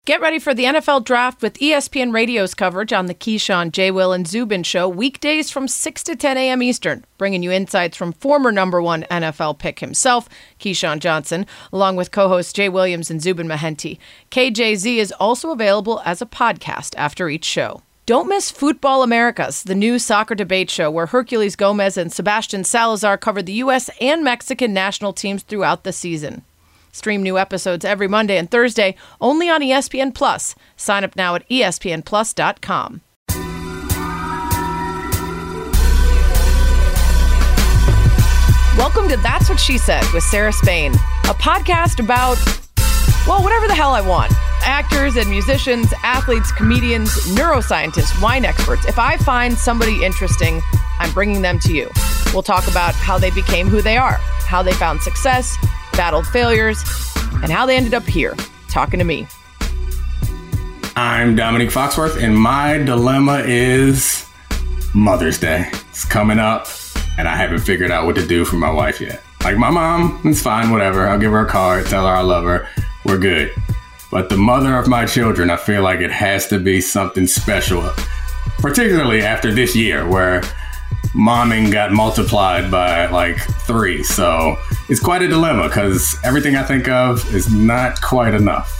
Get ready for the NFL Draft with ESPN Radio's coverage on the Keyshawn, J. Will, and Zubin Show weekdays from 6 to 10 a.m. Eastern, bringing you insights from former number one NFL pick himself, Keyshawn Johnson, along with co-hosts Jay Williams and Zubin Mehenti. KJZ is also available as a podcast after each show. Don't miss Football Americas, the new soccer debate show where Herculez Gomez and Sebastian Salazar cover the U.S. and Mexican national teams throughout the season. Stream new episodes every Monday and Thursday only on ESPN Plus. Sign up now at espnplus.com. Welcome to That's What She Said with Sarah Spain, a podcast about, well, whatever the hell I want. Actors and musicians, athletes, comedians, neuroscientists, wine experts. If I find somebody interesting, I'm bringing them to you. We'll talk about how they became who they are, how they found success, battled failures, and how they ended up here, talking to me. I'm Dominique Foxworth, and my dilemma is Mother's Day. It's coming up, and I haven't figured out what to do for my wife yet. Like, my mom, it's fine, whatever. I'll give her a card, tell her I love her. We're good. But the mother of my children, I feel like it has to be something special, particularly after this year where momming got multiplied by like 3. So it's quite a dilemma because everything I think of is not quite enough.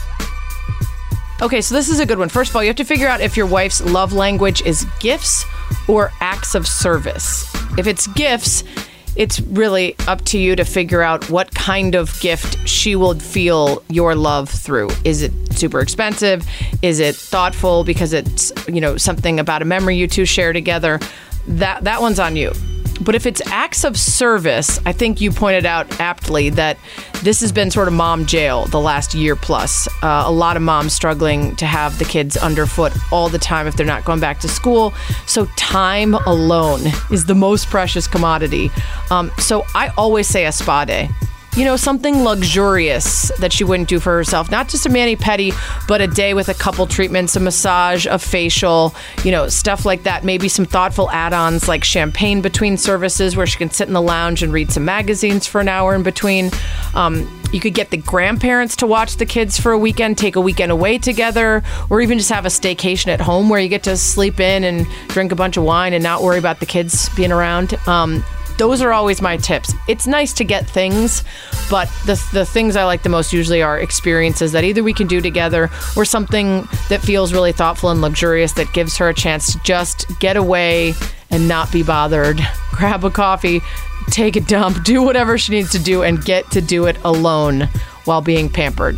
Okay, so this is a good one. First of all, you have to figure out if your wife's love language is gifts or acts of service. If it's gifts, it's really up to you to figure out what kind of gift she will feel your love through. Is it super expensive? Is it thoughtful because it's, something about a memory you two share together? That one's on you. But if it's acts of service, I think you pointed out aptly that this has been sort of mom jail the last year plus. A lot of moms struggling to have the kids underfoot all the time if they're not going back to school. So time alone is the most precious commodity. So I always say a spa day. Something luxurious that she wouldn't do for herself. Not just a mani-pedi, but a day with a couple treatments, a massage, a facial, stuff like that. Maybe some thoughtful add-ons like champagne between services where she can sit in the lounge and read some magazines for an hour in between. You could get the grandparents to watch the kids for a weekend, take a weekend away together, or even just have a staycation at home where you get to sleep in and drink a bunch of wine and not worry about the kids being around. Those are always my tips. It's nice to get things, but the things I like the most usually are experiences that either we can do together or something that feels really thoughtful and luxurious that gives her a chance to just get away and not be bothered. Grab a coffee, take a dump, do whatever she needs to do and get to do it alone while being pampered.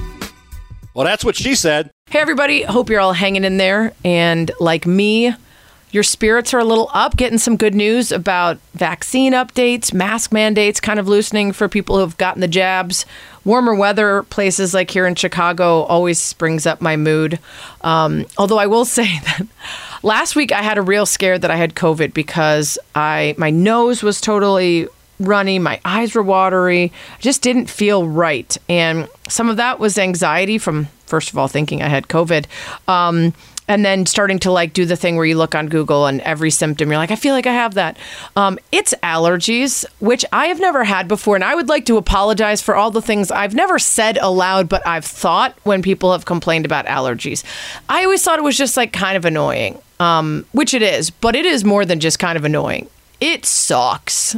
Well, that's what she said. Hey, everybody. Hope you're all hanging in there. And like me, your spirits are a little up, getting some good news about vaccine updates, mask mandates kind of loosening for people who have gotten the jabs. Warmer weather, places like here in Chicago, always brings up my mood. Although I will say that last week I had a real scare that I had COVID because my nose was totally runny, my eyes were watery, I just didn't feel right. And some of that was anxiety from, first of all, thinking I had COVID. And then starting to do the thing where you look on Google and every symptom, you're like, I feel like I have that. It's allergies, which I have never had before. And I would like to apologize for all the things I've never said aloud, but I've thought when people have complained about allergies. I always thought it was just kind of annoying, which it is, but it is more than just kind of annoying. It sucks.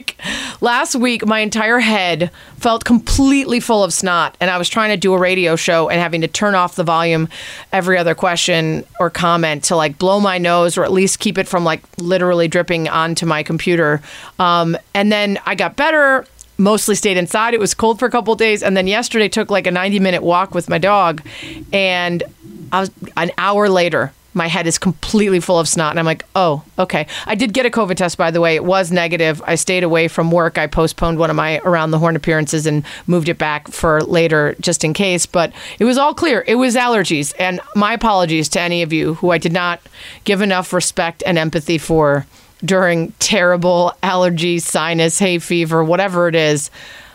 Last week, my entire head felt completely full of snot, and I was trying to do a radio show and having to turn off the volume every other question or comment to blow my nose or at least keep it from literally dripping onto my computer. And then I got better, mostly stayed inside. It was cold for a couple of days. And then yesterday took a 90-minute walk with my dog, and I was an hour later. My head is completely full of snot. And I'm like, oh, okay. I did get a COVID test, by the way. It was negative. I stayed away from work. I postponed one of my Around the Horn appearances and moved it back for later just in case. But it was all clear. It was allergies. And my apologies to any of you who I did not give enough respect and empathy for during terrible allergy, sinus, hay fever, whatever it is.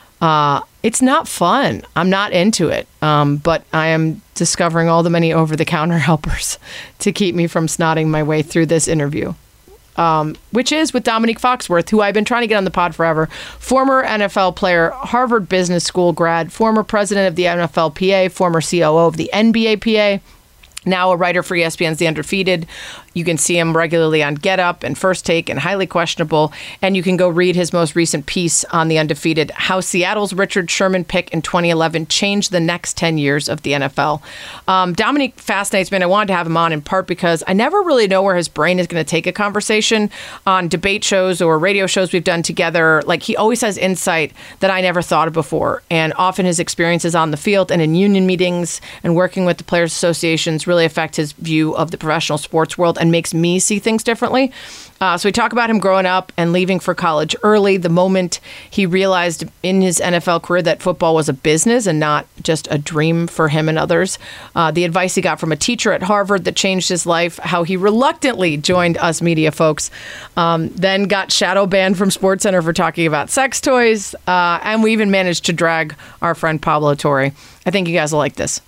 It's not fun. I'm not into it. But I am discovering all the many over-the-counter helpers to keep me from snotting my way through this interview. which is with Dominique Foxworth, who I've been trying to get on the pod forever. Former NFL player, Harvard Business School grad, former president of the NFLPA, former COO of the NBAPA. Now a writer for ESPN's The Undefeated. You can see him regularly on Get Up and First Take and Highly Questionable. And you can go read his most recent piece on The Undefeated, How Seattle's Richard Sherman pick in 2011 changed the next 10 years of the NFL. Dominique fascinates me, and I wanted to have him on in part because I never really know where his brain is going to take a conversation on debate shows or radio shows we've done together. Like, he always has insight that I never thought of before. And often his experiences on the field and in union meetings and working with the players' associations really affect his view of the professional sports world and makes me see things differently. So we talk about him growing up and leaving for college early, the moment he realized in his NFL career that football was a business and not just a dream for him and others. The advice he got from a teacher at Harvard that changed his life, how he reluctantly joined us media folks, then got shadow banned from SportsCenter for talking about sex toys, and we even managed to drag our friend Pablo Torre. I think you guys will like this.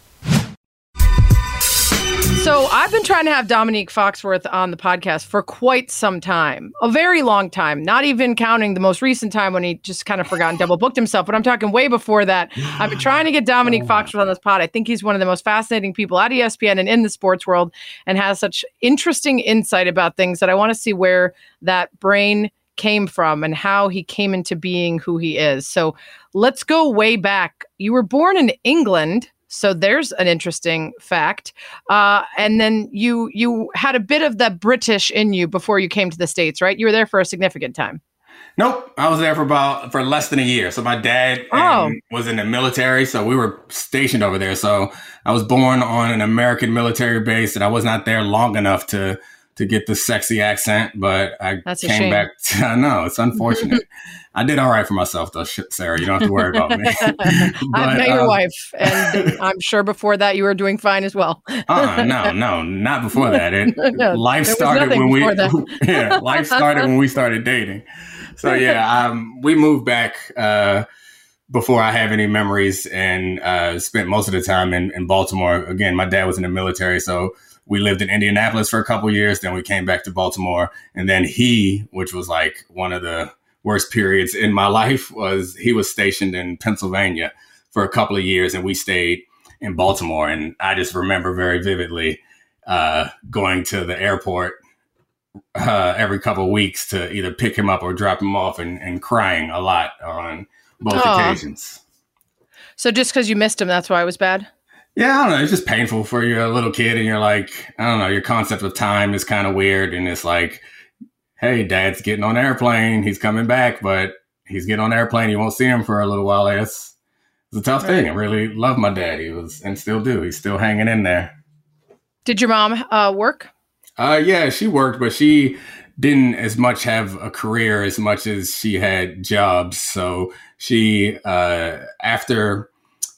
So I've been trying to have Dominique Foxworth on the podcast for quite some time, a very long time, not even counting the most recent time when he just kind of forgot and double booked himself. But I'm talking way before that. I've been trying to get Dominique Foxworth on this pod. I think he's one of the most fascinating people at ESPN and in the sports world and has such interesting insight about things that I want to see where that brain came from and how he came into being who he is. So let's go way back. You were born in England. So there's an interesting fact. And then you had a bit of the British in you before you came to the States, right? You were there for a significant time. Nope. I was there for less than a year. So my dad was in the military. So we were stationed over there. So I was born on an American military base, and I was not there long enough to get the sexy accent, but I came back. I know, it's unfortunate. I did all right for myself, though, Sarah. You don't have to worry about me. I met your wife, and I'm sure before that you were doing fine as well. No, not before that. Life started when life started when we started dating. So we moved back before I have any memories, and spent most of the time in Baltimore. Again, my dad was in the military, so we lived in Indianapolis for a couple of years. Then we came back to Baltimore, and then which was like one of the worst periods in my life, he was stationed in Pennsylvania for a couple of years, and we stayed in Baltimore. And I just remember very vividly going to the airport every couple of weeks to either pick him up or drop him off, and crying a lot on both occasions. So just because you missed him, that's why it was bad? Yeah, I don't know. It's just painful for a little kid, and you're like, I don't know, your concept of time is kind of weird. And it's like, hey, Dad's getting on an airplane. He's coming back, but he's getting on an airplane. You won't see him for a little while. It's a tough thing. I really love my dad. He was, and still do. He's still hanging in there. Did your mom work? Yeah, she worked, but she didn't as much have a career as much as she had jobs. So she, after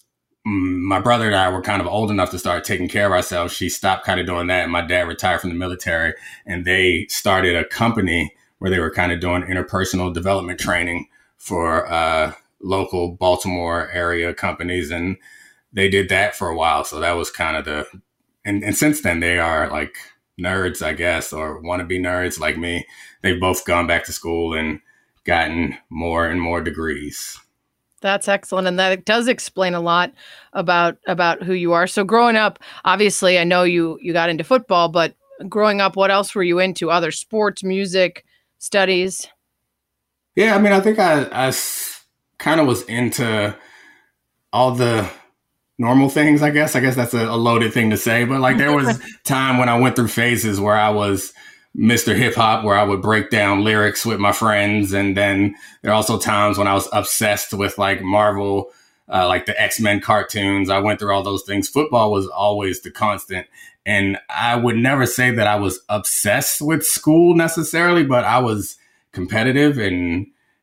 my brother and I were kind of old enough to start taking care of ourselves, she stopped kind of doing that. And my dad retired from the military, and they started a company where they were kind of doing interpersonal development training for local Baltimore area companies. And they did that for a while. So that was kind of and since then they are like nerds, I guess, or wannabe nerds like me. They've both gone back to school and gotten more and more degrees. That's excellent. And that does explain a lot about who you are. So growing up, obviously, I know you got into football, but growing up, what else were you into? Other sports, music, studies? Yeah, I mean, I think I kind of was into all the normal things, I guess. I guess that's a loaded thing to say. But like there was time when I went through phases where I was Mr. Hip Hop, where I would break down lyrics with my friends. And then there are also times when I was obsessed with like Marvel, like the X-Men cartoons. I went through all those things. Football was always the constant. And I would never say that I was obsessed with school necessarily, but I was competitive and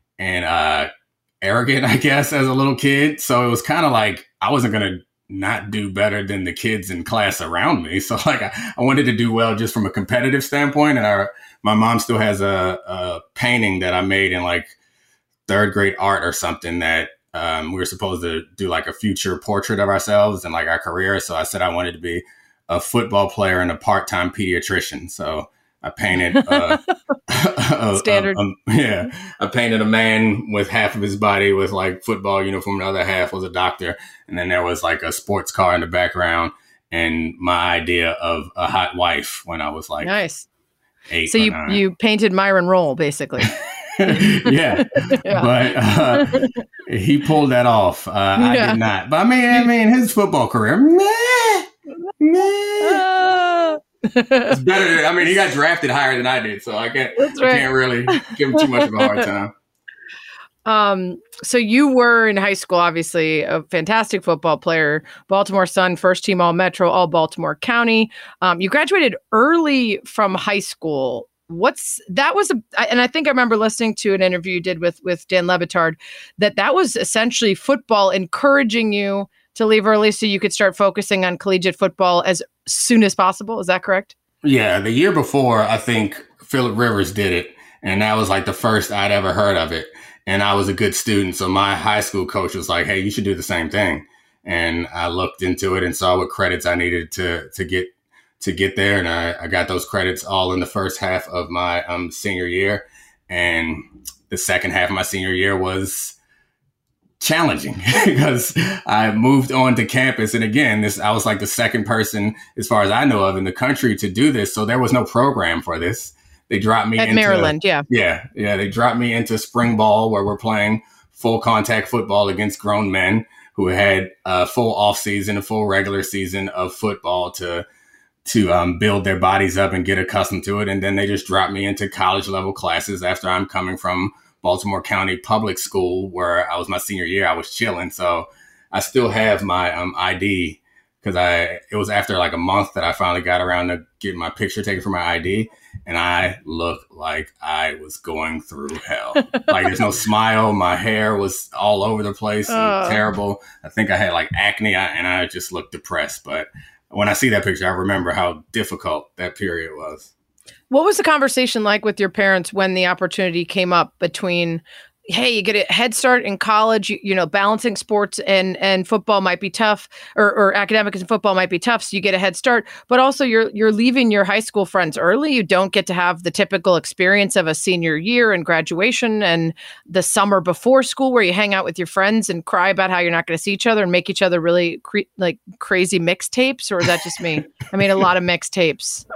arrogant, I guess, as a little kid. So it was kind of like I wasn't going to not do better than the kids in class around me. So like I wanted to do well just from a competitive standpoint. And my mom still has a painting that I made in like third grade art or something that we were supposed to do like a future portrait of ourselves and like our career. So I said I wanted to be a football player and a part-time pediatrician. So I painted Standard. Yeah. I painted a man with half of his body with like football uniform. The other half was a doctor. And then there was like a sports car in the background and my idea of a hot wife when I was like nice. 8. So you painted Myron Rolle basically. Yeah. But he pulled that off. I did not. But I mean, his football career, it's better than, I mean, he got drafted higher than I did, so I can't really give him too much of a hard time. So you were in high school, obviously a fantastic football player, Baltimore Sun, first team All Metro, All Baltimore County. You graduated early from high school. And I think I remember listening to an interview you did with Dan Le Batard, that was essentially football encouraging you to leave early so you could start focusing on collegiate football as soon as possible. Is that correct? Yeah. The year before, I think Phillip Rivers did it. And that was like the first I'd ever heard of it. And I was a good student. So my high school coach was like, hey, you should do the same thing. And I looked into it and saw what credits I needed to get there. And I got those credits all in the first half of my senior year. And the second half of my senior year was challenging because I moved on to campus. And again, I was like the second person, as far as I know of, in the country to do this. So there was no program for this. They dropped me into Maryland. Yeah. They dropped me into spring ball where we're playing full contact football against grown men who had a full off season, a full regular season of football to build their bodies up and get accustomed to it. And then they just dropped me into college level classes after I'm coming from Baltimore County Public School, where I was my senior year. I was chilling. So I still have my ID because it was after like a month that I finally got around to getting my picture taken for my ID. And I looked like I was going through hell. Like there's no smile. My hair was all over the place. Terrible. I think I had like acne and I just looked depressed. But when I see that picture, I remember how difficult that period was. What was the conversation like with your parents when the opportunity came up between, hey, you get a head start in college, you know, balancing sports and football might be tough, or academics and football might be tough, so you get a head start, but also you're leaving your high school friends early. You don't get to have the typical experience of a senior year and graduation and the summer before school where you hang out with your friends and cry about how you're not going to see each other and make each other really crazy mixtapes, or is that just me? I mean, a lot of mixtapes.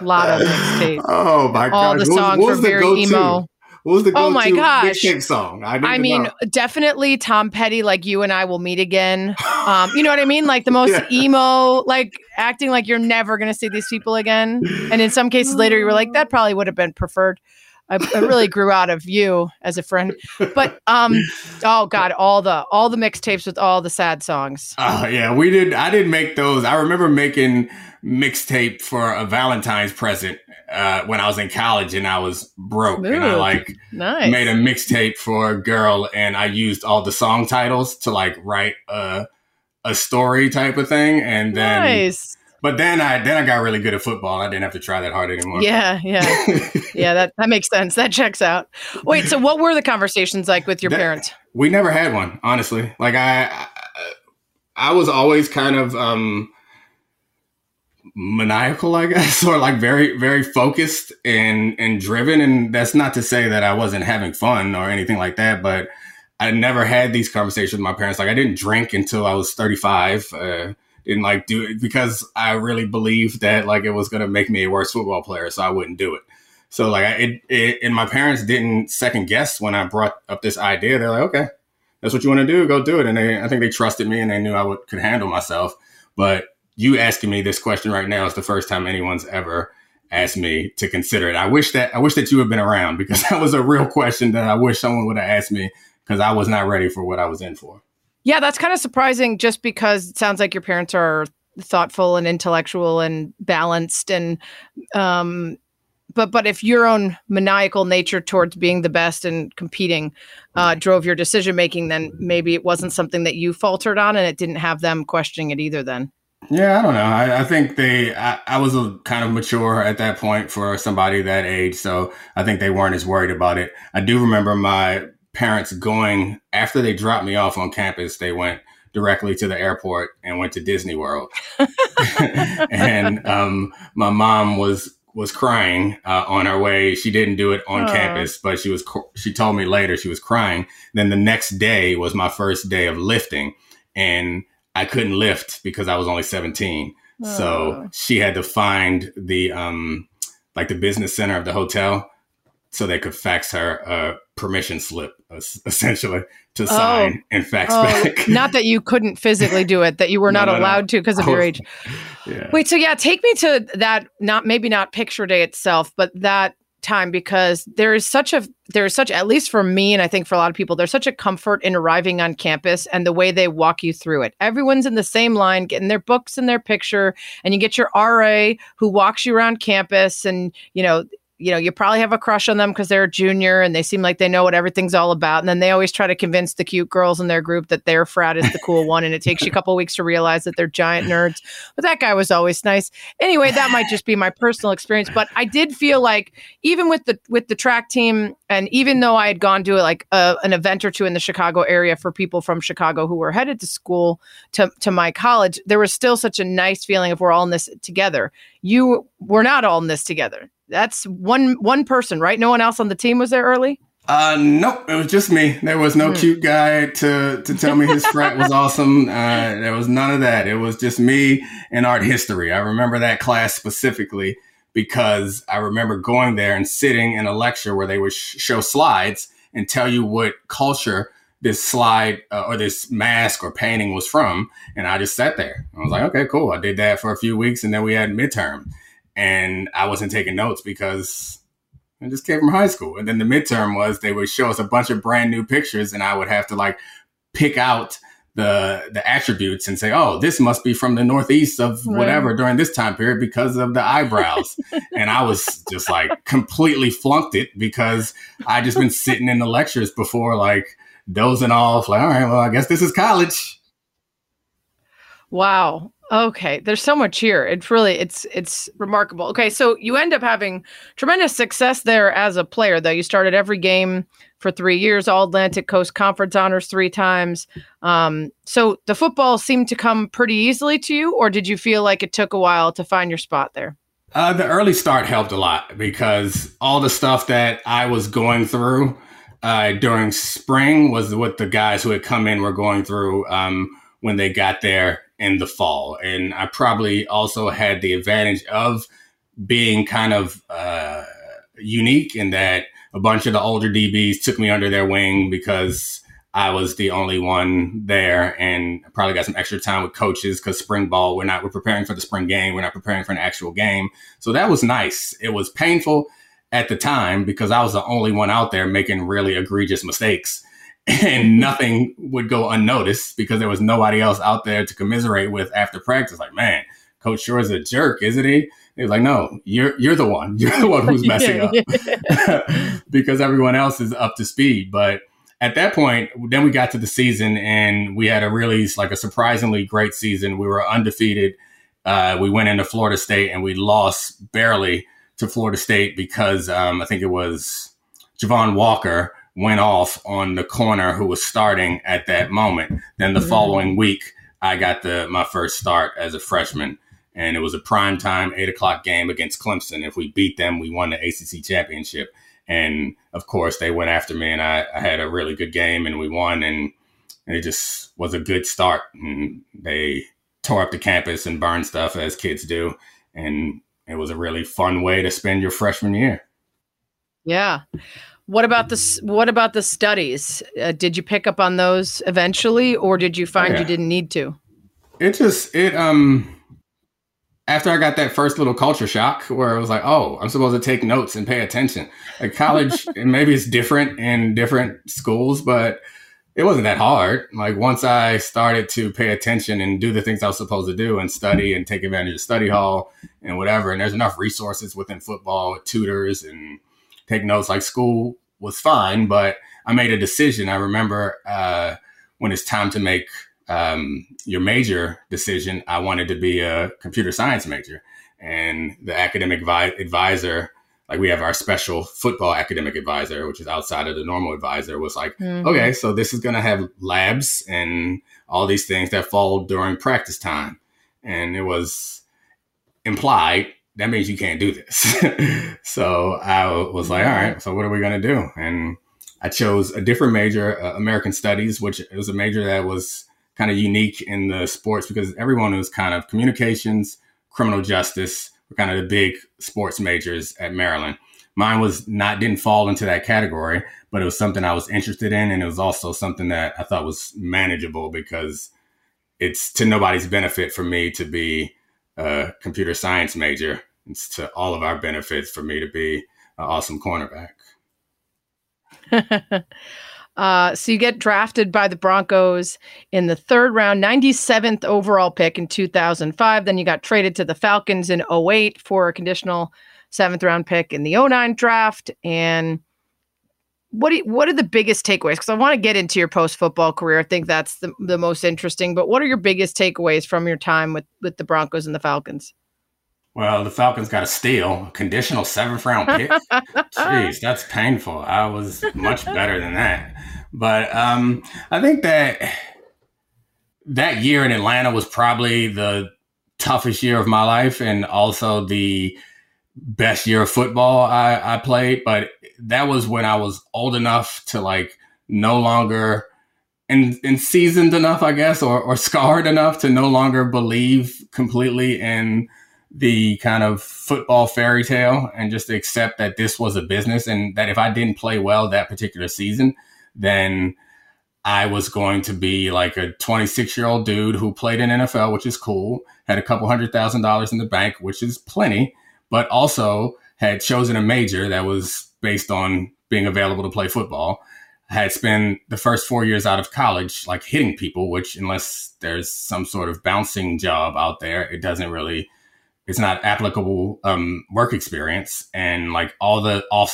Oh my God. All the songs were very emo. What was the go-to mixtape song? I mean, definitely Tom Petty, like You and I Will Meet Again. You know what I mean? Like the most emo, like acting like you're never going to see these people again. And in some cases later, you were like, that probably would have been preferred. I really grew out of you as a friend. But, oh God, all the mixtapes with all the sad songs. Oh, yeah, we did. I didn't make those. I remember making mixtape for a Valentine's present when I was in college and I was broke. Smooth. And I made a mixtape for a girl and I used all the song titles to like write a story type of thing. And then, nice. But then I got really good at football. I didn't have to try that hard anymore. Yeah. Yeah, that makes sense. That checks out. Wait, so what were the conversations like with your parents? We never had one, honestly. Like I was always kind of maniacal, I guess, or like very, very focused and driven. And that's not to say that I wasn't having fun or anything like that, but I never had these conversations with my parents. Like I didn't drink until I was 35. Didn't like do it because I really believed that like it was going to make me a worse football player. So I wouldn't do it. So like and my parents didn't second guess when I brought up this idea. They're like, okay, that's what you want to do. Go do it. And I think they trusted me and they knew I could handle myself. But you asking me this question right now is the first time anyone's ever asked me to consider it. I wish that you had been around because that was a real question that I wish someone would have asked me because I was not ready for what I was in for. Yeah, that's kind of surprising just because it sounds like your parents are thoughtful and intellectual and balanced. And but if your own maniacal nature towards being the best and competing drove your decision making, then maybe it wasn't something that you faltered on and it didn't have them questioning it either then. Yeah, I don't know. I think I was kind of mature at that point for somebody that age. So I think they weren't as worried about it. I do remember my parents going, after they dropped me off on campus, they went directly to the airport and went to Disney World. And my mom was was crying on her way. She didn't do it on campus, but she told me later she was crying. Then the next day was my first day of lifting, and I couldn't lift because I was only 17. So she had to find the the business center of the hotel so they could fax her a permission slip, essentially, to sign and fax back. Not that you couldn't physically do it, that you were not allowed to because of your age. Yeah. Wait, so take me to that, maybe not picture day itself, but that time, because there is such, at least for me, and I think for a lot of people, there's such a comfort in arriving on campus and the way they walk you through it. Everyone's in the same line, getting their books and their picture, and you get your RA who walks you around campus, and, you probably have a crush on them because they're a junior and they seem like they know what everything's all about. And then they always try to convince the cute girls in their group that their frat is the cool one. And it takes you a couple of weeks to realize that they're giant nerds. But that guy was always nice. Anyway, that might just be my personal experience. But I did feel like even with the track team, and even though I had gone to an event or two in the Chicago area for people from Chicago who were headed to school to my college, there was still such a nice feeling of we're all in this together. You were not all in this together. That's one person, right? No one else on the team was there early? Nope, it was just me. There was no cute guy to tell me his frat was awesome. There was none of that. It was just me and art history. I remember that class specifically because I remember going there and sitting in a lecture where they would show slides and tell you what culture this slide or this mask or painting was from. And I just sat there. I was like, okay, cool. I did that for a few weeks, and then we had midterm. And I wasn't taking notes because I just came from high school. And then the midterm was they would show us a bunch of brand new pictures, and I would have to pick out the attributes and say, oh, this must be from the Northeast of whatever during this time period because of the eyebrows. And I was just completely flunked it because I just been sitting in the lectures before, dozing off, all right, well, I guess this is college. Wow. Okay. There's so much here. It's remarkable. Okay. So you end up having tremendous success there as a player, though. You started every game for 3 years, All Atlantic Coast Conference honors 3 times. So the football seemed to come pretty easily to you, or did you feel like it took a while to find your spot there? The early start helped a lot because all the stuff that I was going through during spring was what the guys who had come in were going through when they got there in the fall. And I probably also had the advantage of being kind of unique in that a bunch of the older DBs took me under their wing because I was the only one there, and I probably got some extra time with coaches because spring ball, we're preparing for the spring game. We're not preparing for an actual game. So that was nice. It was painful at the time because I was the only one out there making really egregious mistakes. And nothing would go unnoticed because there was nobody else out there to commiserate with after practice. Man, Coach Shore is a jerk, isn't he? He was like, no, you're the one. You're the one who's messing up because everyone else is up to speed. But at that point, then we got to the season and we had a surprisingly great season. We were undefeated. We went into Florida State and we lost barely to Florida State because I think it was Javon Walker went off on the corner who was starting at that moment. Then the following week, I got my first start as a freshman, and it was a primetime 8:00 game against Clemson. If we beat them, we won the ACC championship. And of course, they went after me, and I had a really good game, and we won. And it just was a good start. And they tore up the campus and burned stuff as kids do. And it was a really fun way to spend your freshman year. Yeah. What about the studies? Did you pick up on those eventually, or did you find you didn't need to? After I got that first little culture shock where it was like, oh, I'm supposed to take notes and pay attention. College, and maybe it's different in different schools, but it wasn't that hard. Once I started to pay attention and do the things I was supposed to do and study and take advantage of study hall and whatever, and there's enough resources within football, tutors, and take notes. School was fine, but I made a decision. I remember when it's time to make your major decision, I wanted to be a computer science major. And the academic advisor, we have our special football academic advisor, which is outside of the normal advisor, was okay, so this is going to have labs and all these things that fall during practice time. And it was implied that means you can't do this. So I was like, all right, so what are we going to do? And I chose a different major, American Studies, which was a major that was kind of unique in the sports because everyone was kind of communications, criminal justice, were kind of the big sports majors at Maryland. Mine didn't fall into that category, but it was something I was interested in. And it was also something that I thought was manageable because it's to nobody's benefit for me to be a computer science major. It's to all of our benefits for me to be an awesome cornerback. So you get drafted by the Broncos in the 3rd round, 97th overall pick in 2005. Then you got traded to the Falcons in 2008 for a conditional 7th round pick in the 2009 draft. And what are the biggest takeaways? Because I want to get into your post-football career. I think that's the most interesting. But what are your biggest takeaways from your time with the Broncos and the Falcons? Well, the Falcons got a steal, a conditional 7th round pick. Jeez, that's painful. I was much better than that. But I think that year in Atlanta was probably the toughest year of my life and also the best year of football I played. But that was when I was old enough to like no longer and seasoned enough, I guess, or scarred enough to no longer believe completely in the kind of football fairy tale and just accept that this was a business and that if I didn't play well that particular season, then I was going to be like a 26-year-old dude who played in NFL, which is cool, had a couple $100,000 in the bank, which is plenty, but also had chosen a major that was based on being available to play football. I had spent the first 4 years out of college like hitting people, which unless there's some sort of bouncing job out there, it's not applicable work experience. And like all the all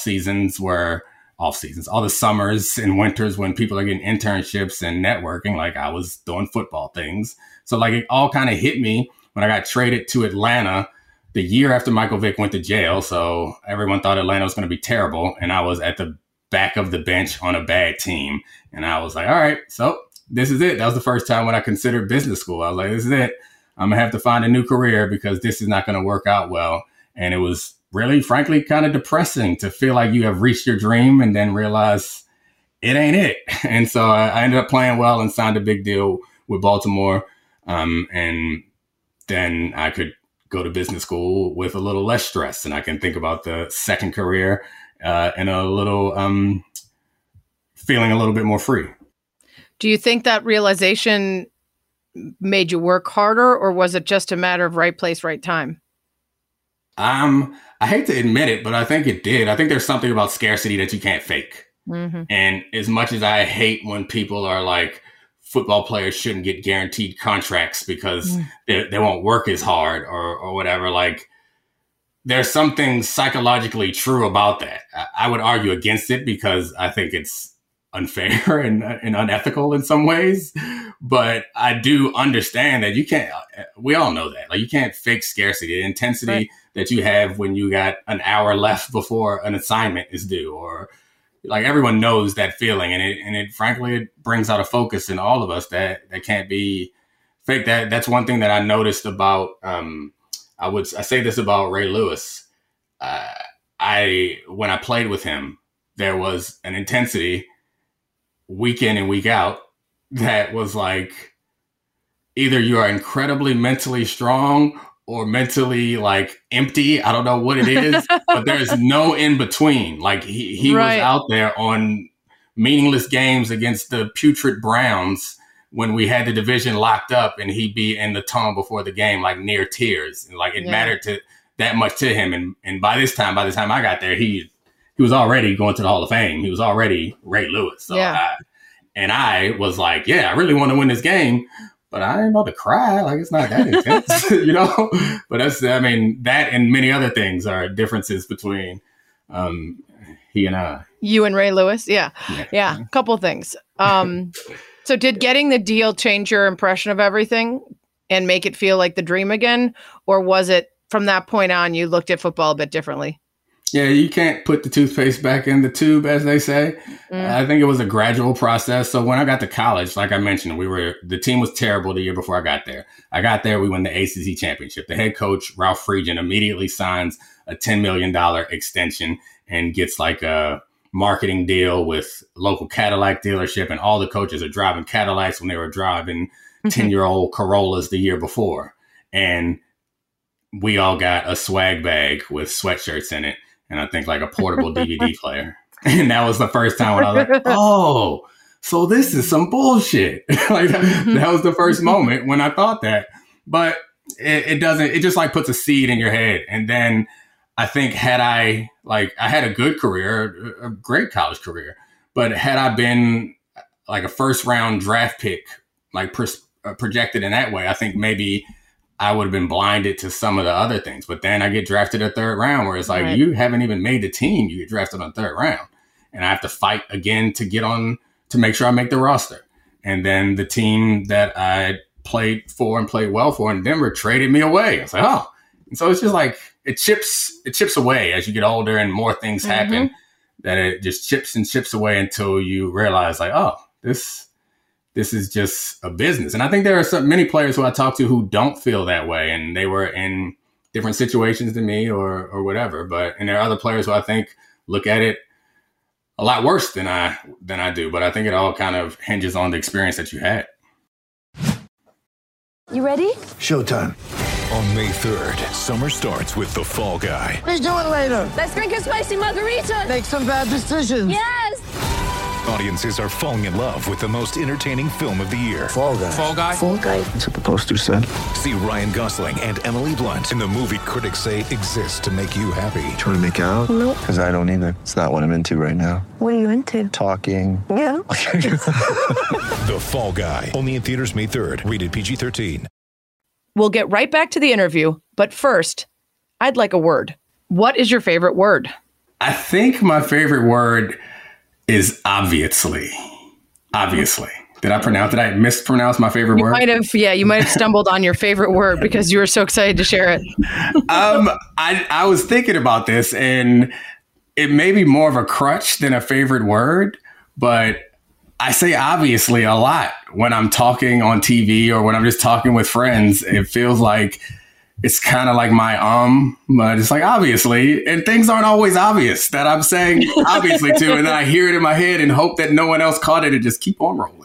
the summers and winters when people are getting internships and networking, like I was doing football things. So like it all kind of hit me when I got traded to Atlanta the year after Michael Vick went to jail. So everyone thought Atlanta was going to be terrible. And I was at the back of the bench on a bad team. And I was like, all right, so this is it. That was the first time when I considered business school. I was like, this is it. I'm going to have to find a new career because this is not going to work out well. And it was really, frankly, kind of depressing to feel like you have reached your dream and then realize it ain't it. And so I ended up playing well and signed a big deal with Baltimore. And then I could go to business school with a little less stress and I can think about the second career and a little feeling a little bit more free. Do you think that realization made you work harder, or was it just a matter of right place, right time? I hate to admit it, but I think it did. I think there's something about scarcity that you can't fake. Mm-hmm. And as much as I hate when people are like, football players shouldn't get guaranteed contracts because they won't work as hard or whatever, like there's something psychologically true about that. I would argue against it because I think it's unfair and unethical in some ways, but I do understand that you can't, we all know that, like you can't fake scarcity, the intensity right. that you have when you got an hour left before an assignment is due, or like everyone knows that feeling. And it frankly, it brings out a focus in all of us that can't be fake. That's one thing that I noticed about, I say this about Ray Lewis. When I played with him, there was an intensity week in and week out that was like, either you are incredibly mentally strong or mentally like empty. I don't know what it is, but there's no in between. Like he right. was out there on meaningless games against the putrid Browns when we had the division locked up, and he'd be in the tunnel before the game, like near tears. And like it mattered to that much to him. And by the time I got there, he was already going to the Hall of Fame. He was already Ray Lewis. So I was like, I really want to win this game, but I ain't about to cry. Like, it's not that intense, you know? But that and many other things are differences between he and I. You and Ray Lewis? Yeah. A couple things. So did getting the deal change your impression of everything and make it feel like the dream again? Or was it from that point on, you looked at football a bit differently? Yeah, you can't put the toothpaste back in the tube, as they say. I think it was a gradual process. So when I got to college, like I mentioned, the team was terrible the year before I got there. I got there, we won the ACC championship. The head coach, Ralph Friedgen, immediately signs a $10 million extension and gets like a marketing deal with local Cadillac dealership. And all the coaches are driving Cadillacs when they were driving 10-year-old Corollas the year before. And we all got a swag bag with sweatshirts in it. And I think like a portable DVD player. And that was the first time when I was like, oh, so this is some bullshit. Like that was the first moment when I thought that. But it doesn't, it just like puts a seed in your head. And then I think I had a good career, a great college career, but had I been like a first round draft pick, like projected in that way, I think maybe I would have been blinded to some of the other things. But then I get drafted a third round where it's like, you haven't even made the team. You get drafted on the third round. And I have to fight again to make sure I make the roster. And then the team that I played for and played well for in Denver traded me away. I was like, oh. And so it's just like, it chips away as you get older and more things happen, that it just chips and chips away until you realize like, oh, this is just a business. And I think there are many players who I talk to who don't feel that way, and they were in different situations than me or whatever. And there are other players who I think look at it a lot worse than I do. But I think it all kind of hinges on the experience that you had. You ready? Showtime. On May 3rd, summer starts with The Fall Guy. Let's do it later. Let's drink a spicy margarita. Make some bad decisions. Yes. Audiences are falling in love with the most entertaining film of the year. Fall Guy. Fall Guy? Fall Guy. That's what the poster said. See Ryan Gosling and Emily Blunt in the movie critics say exists to make you happy. Trying to make it out? Nope. Because I don't either. It's not what I'm into right now. What are you into? Talking. Yeah. The Fall Guy. Only in theaters May 3rd. Rated PG-13. We'll get right back to the interview, but first, I'd like a word. What is your favorite word? I think my favorite word is obviously. Obviously. Did I mispronounce my favorite word? You might have stumbled on your favorite word because you were so excited to share it. I was thinking about this, and it may be more of a crutch than a favorite word, but I say obviously a lot when I'm talking on TV or when I'm just talking with friends. It feels like it's kind of like my but it's like obviously, and things aren't always obvious that I'm saying obviously to, and then I hear it in my head and hope that no one else caught it and just keep on rolling.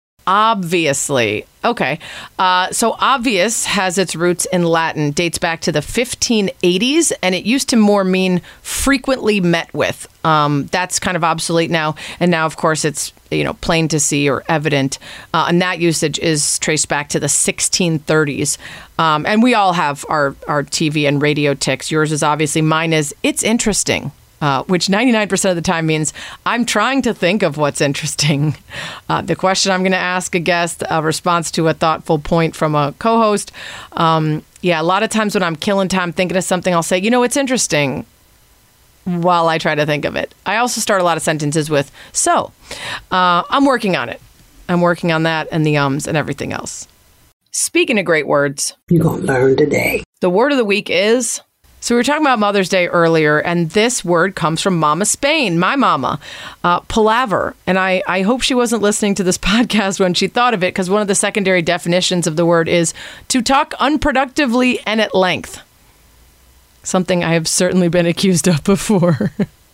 Obviously. Okay. So obvious has its roots in Latin, dates back to the 1580s, and it used to more mean frequently met with. That's kind of obsolete now. And now, of course, it's, plain to see or evident. And that usage is traced back to the 1630s. And we all have our TV and radio ticks. Yours is obviously, mine is, it's interesting. Which 99% of the time means I'm trying to think of what's interesting. The question I'm going to ask a guest, a response to a thoughtful point from a co-host. A lot of times when I'm killing time thinking of something, I'll say, it's interesting while I try to think of it. I also start a lot of sentences with, so, I'm working on it. I'm working on that and the ums and everything else. Speaking of great words. You're going to learn today. The word of the week is... So we were talking about Mother's Day earlier, and this word comes from Mama Spain, my mama, palaver. And I hope she wasn't listening to this podcast when she thought of it, because one of the secondary definitions of the word is to talk unproductively and at length. Something I have certainly been accused of before.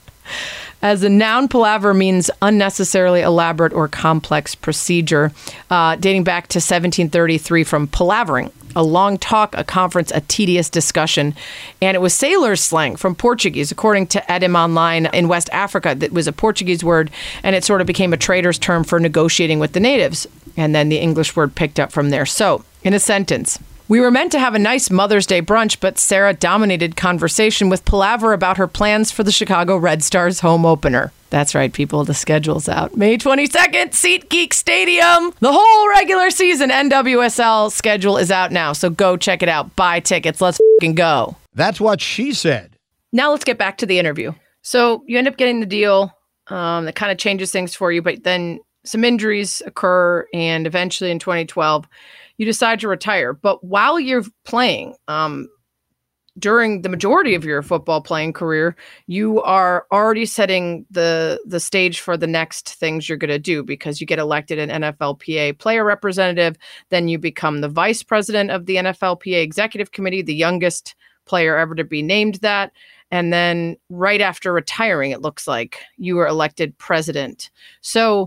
As a noun, palaver means unnecessarily elaborate or complex procedure, dating back to 1733 from palavering, a long talk, a conference, a tedious discussion. And it was sailors' slang from Portuguese, according to Edim Online in West Africa. That was a Portuguese word, and it sort of became a trader's term for negotiating with the natives. And then the English word picked up from there. So, in a sentence, we were meant to have a nice Mother's Day brunch, but Sarah dominated conversation with palaver about her plans for the Chicago Red Stars home opener. That's right, people. The schedule's out. May 22nd, SeatGeek Stadium. The whole regular season NWSL schedule is out now, so go check it out. Buy tickets. Let's f***ing go. That's what she said. Now let's get back to the interview. So you end up getting the deal that kind of changes things for you, but then some injuries occur, and eventually in 2012, you decide to retire. But while you're playing, during the majority of your football playing career, you are already setting the stage for the next things you're going to do, because you get elected an NFLPA player representative, then you become the vice president of the NFLPA executive committee, the youngest player ever to be named that. And then right after retiring, it looks like you were elected president. So,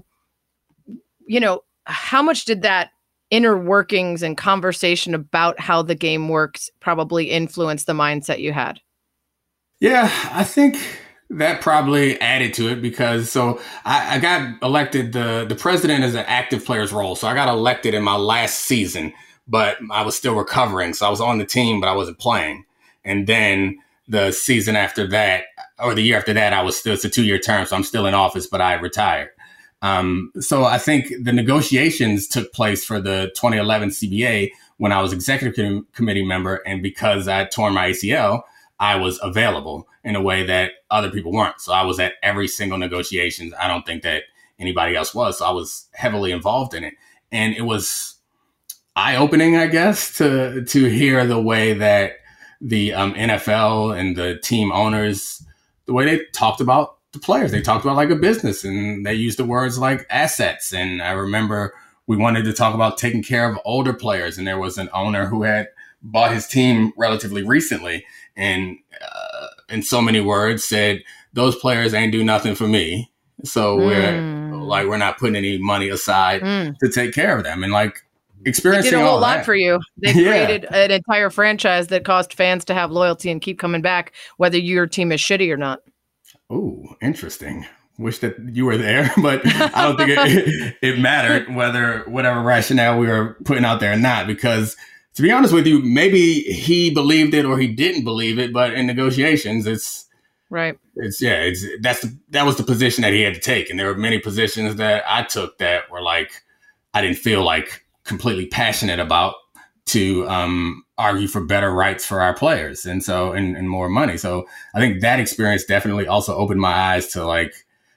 how much did that inner workings and conversation about how the game works probably influence the mindset you had? Yeah, I think that probably added to it, because I got elected, the president is an active player's role. So I got elected in my last season, but I was still recovering. So I was on the team, but I wasn't playing. And then the season after that, or the year after that, it's a 2-year term. So I'm still in office, but I retired. So I think the negotiations took place for the 2011 CBA when I was executive committee member. And because I had torn my ACL, I was available in a way that other people weren't. So I was at every single negotiation. I don't think that anybody else was. So I was heavily involved in it. And it was eye-opening, I guess, to hear the way that the NFL and the team owners, the way they talked about the players. They talked about like a business, and they used the words like assets. And I remember we wanted to talk about taking care of older players. And there was an owner who had bought his team relatively recently, and in so many words said, those players ain't do nothing for me. So we're not putting any money aside to take care of them. And like experiencing they did a whole lot that for you. They created an entire franchise that caused fans to have loyalty and keep coming back, whether your team is shitty or not. Oh, interesting. Wish that you were there, but I don't think it mattered whatever rationale we were putting out there or not, because to be honest with you, maybe he believed it or he didn't believe it, but in negotiations, that was the position that he had to take. And there were many positions that I took that were like, I didn't feel like completely passionate about, to argue for better rights for our players and more money. So I think that experience definitely also opened my eyes to like,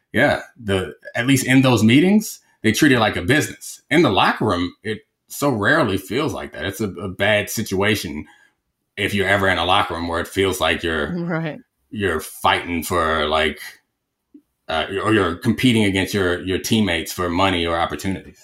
at least in those meetings, they treat it like a business. In the locker room, it so rarely feels like that. It's a bad situation if you're ever in a locker room where it feels like you're fighting for like, or you're competing against your teammates for money or opportunities.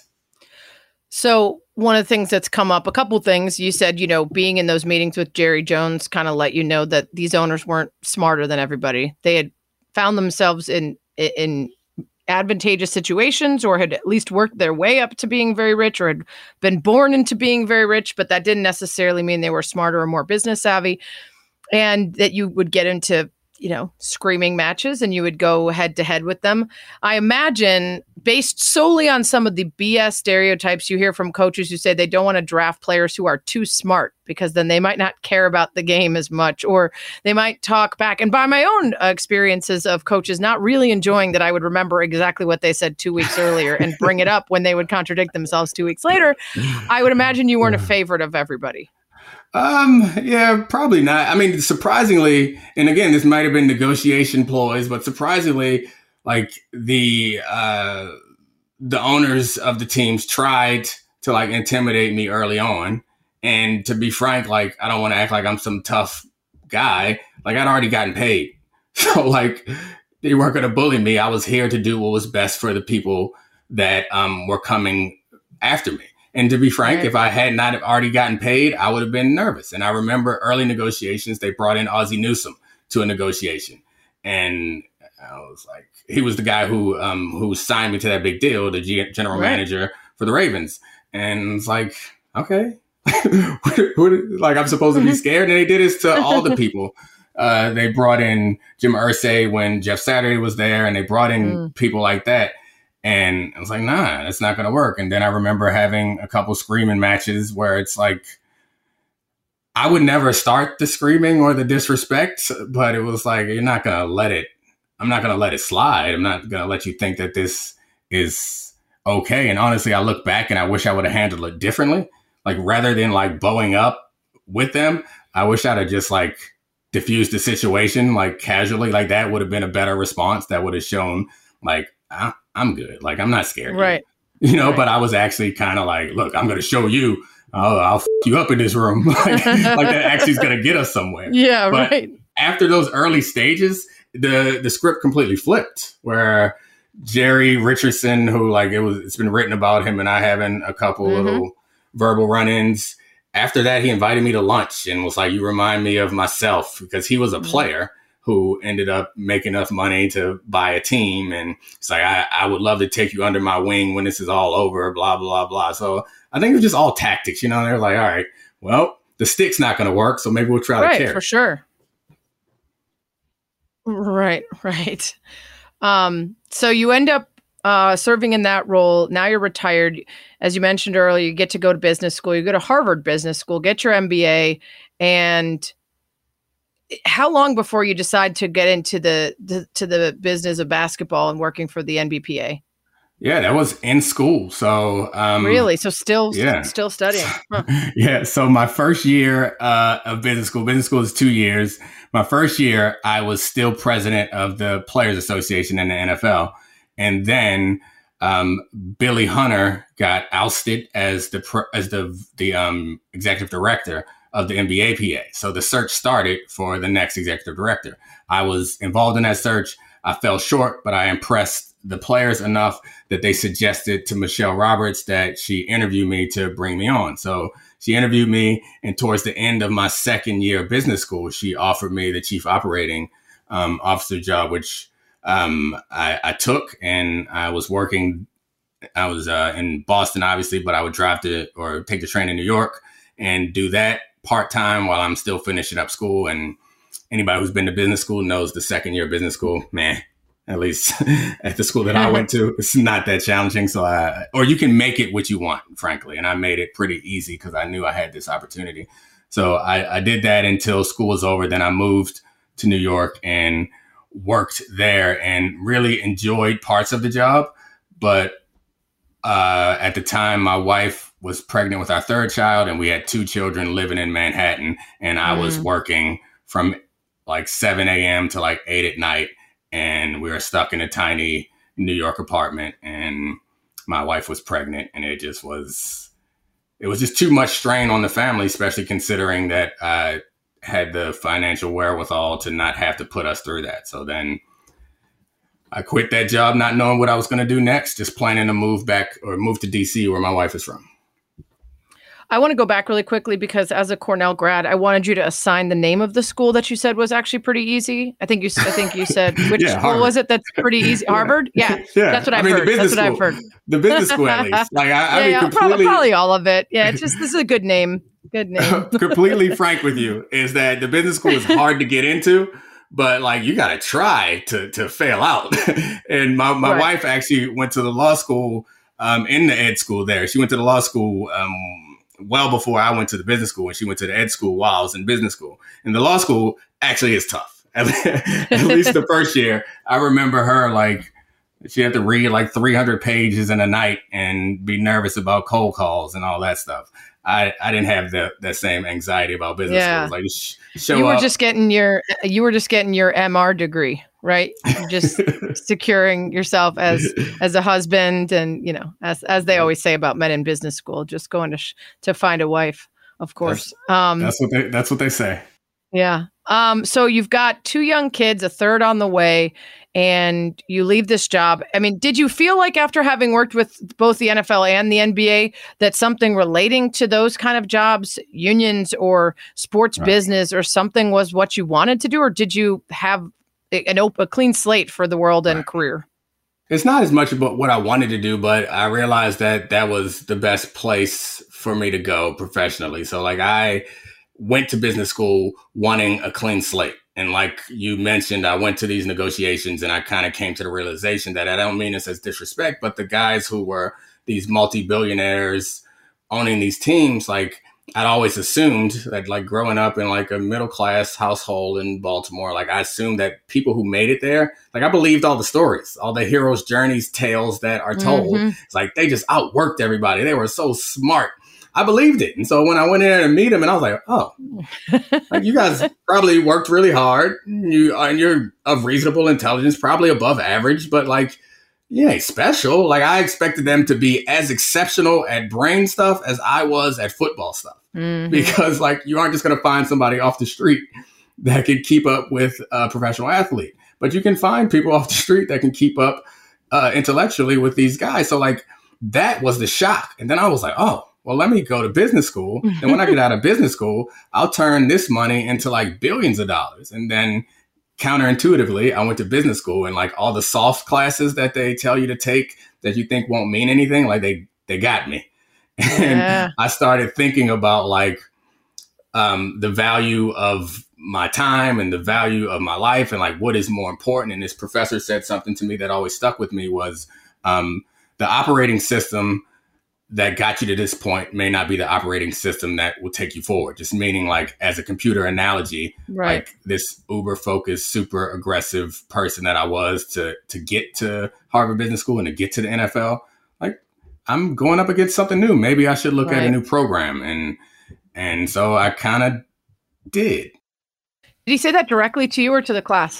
So one of the things that's come up, a couple things you said, being in those meetings with Jerry Jones kind of let you know that these owners weren't smarter than everybody. They had found themselves in advantageous situations, or had at least worked their way up to being very rich, or had been born into being very rich, but that didn't necessarily mean they were smarter or more business savvy, and that you would get into screaming matches and you would go head to head with them. I imagine, based solely on some of the BS stereotypes you hear from coaches who say they don't want to draft players who are too smart, because then they might not care about the game as much, or they might talk back. And by my own experiences of coaches not really enjoying that I would remember exactly what they said 2 weeks earlier and bring it up when they would contradict themselves 2 weeks later, I would imagine you weren't a favorite of everybody. Yeah, probably not. I mean, surprisingly, and again, this might have been negotiation ploys, but surprisingly, like the owners of the teams tried to like intimidate me early on. And to be frank, like, I don't want to act like I'm some tough guy. Like, I'd already gotten paid. So like, they weren't going to bully me. I was here to do what was best for the people that were coming after me. And to be frank, if I had not already gotten paid, I would have been nervous. And I remember early negotiations, they brought in Ozzie Newsome to a negotiation. And I was like, he was the guy who signed me to that big deal, the general manager for the Ravens. And it's like, okay, like I'm supposed to be scared. And they did this to all the people. They brought in Jim Irsay when Jeff Saturday was there, and they brought in people like that. And I was like, nah, that's not going to work. And then I remember having a couple screaming matches where it's like, I would never start the screaming or the disrespect, but it was like, I'm not going to let it slide. I'm not going to let you think that this is okay. And honestly, I look back and I wish I would have handled it differently. Like, rather than like bowing up with them, I wish I'd have just like diffused the situation, like casually. Like, that would have been a better response. That would have shown like, I'm good. Like, I'm not scared. Right. But I was actually kind of like, look, I'm going to show you oh, I'll f you up in this room. Like that actually is going to get us somewhere. Yeah, but right. After those early stages, the script completely flipped, where Jerry Richardson, who it's been written about him and I having a couple little verbal run-ins. After that, he invited me to lunch and was like, you remind me of myself, because he was a player who ended up making enough money to buy a team. And it's like, I would love to take you under my wing when this is all over, blah, blah, blah. So I think it was just all tactics, They're like, all right, well, the stick's not going to work, so maybe we'll try to carry. Right, for sure. Right. So you end up serving in that role. Now you're retired. As you mentioned earlier, you get to go to business school. You go to Harvard Business School, get your MBA. And how long before you decide to get into the business of basketball and working for the NBPA? Yeah, that was in school. So really, so still studying. Huh. Yeah. So my first year of business school is 2 years. My first year, I was still president of the Players Association in the NFL, and then Billy Hunter got ousted as the executive director of the NBA PA. So the search started for the next executive director. I was involved in that search. I fell short, but I impressed the players enough that they suggested to Michelle Roberts that she interview me to bring me on. So she interviewed me, and towards the end of my second year of business school, she offered me the chief operating officer job, which I took, and I was working. I was in Boston, obviously, but I would drive or take the train to New York and do that part-time while I'm still finishing up school. And anybody who's been to business school knows the second year of business school, man, at least at the school that I went to, it's not that challenging. So or you can make it what you want, frankly. And I made it pretty easy because I knew I had this opportunity. So I did that until school was over. Then I moved to New York and worked there and really enjoyed parts of the job. But at the time, my wife was pregnant with our third child, and we had 2 children living in Manhattan. And I was working from 7 a.m. to 8 at night. And we were stuck in a tiny New York apartment, and my wife was pregnant, and it was just too much strain on the family, especially considering that I had the financial wherewithal to not have to put us through that. So then I quit that job, not knowing what I was going to do next, just planning to move to DC, where my wife is from. I want to go back really quickly because as a Cornell grad, I wanted you to assign the name of the school that you said was actually pretty easy. I think you said which school Harvard. Was it that's pretty easy? Harvard? Yeah. That's what I've heard. That's what I've heard. The business school, at least. Probably all of it. Yeah, this is a good name. Good name. Completely frank with you is that the business school is hard to get into, but you got to try to fail out. And my wife actually went to the law school in the ed school there. She went to the law school well before I went to the business school, and she went to the ed school while I was in business school. And the law school actually is tough. At least the first year, I remember her she had to read 300 pages in a night and be nervous about cold calls and all that stuff. I didn't have that same anxiety about business schools. You were just getting your MR degree, right? Just securing yourself as a husband, and as they always say about men in business school, just going to find a wife, of course. That's what they say. Yeah. So you've got 2 young kids, a third on the way, and you leave this job. I mean, did you feel like after having worked with both the NFL and the NBA that something relating to those kind of jobs, unions or sports business or something was what you wanted to do? Or did you have a clean slate for the world and career? It's not as much about what I wanted to do, but I realized that was the best place for me to go professionally. So I went to business school wanting a clean slate. And like you mentioned, I went to these negotiations and I kind of came to the realization that I don't mean this as disrespect, but the guys who were these multi-billionaires owning these teams, I'd always assumed that growing up in a middle-class household in Baltimore, I assumed that people who made it there, I believed all the stories, all the heroes' journeys, tales that are told. It's they just outworked everybody. They were so smart. I believed it. And so when I went in there to meet him, and I was like, oh, you guys probably worked really hard. You're of reasonable intelligence, probably above average, but you ain't special. Like, I expected them to be as exceptional at brain stuff as I was at football stuff. Mm-hmm. Because, like, you aren't just going to find somebody off the street that can keep up with a professional athlete. But you can find people off the street that can keep up intellectually with these guys. So, like, that was the shock. And then I was like, oh, well, let me go to business school. And when I get out of business school, I'll turn this money into, like, billions of dollars. And then counterintuitively, I went to business school, and like all the soft classes that they tell you to take that you think won't mean anything, like they got me. And I started thinking about like the value of my time and the value of my life and like what is more important. And this professor said something to me that always stuck with me was the operating system that got you to this point may not be the operating system that will take you forward. Just meaning like as a computer analogy, like this uber focused, super aggressive person that I was to get to Harvard Business School and to get to the NFL, like I'm going up against something new. Maybe I should look at a new program. And so I kind of did. Did he say that directly to you or to the class?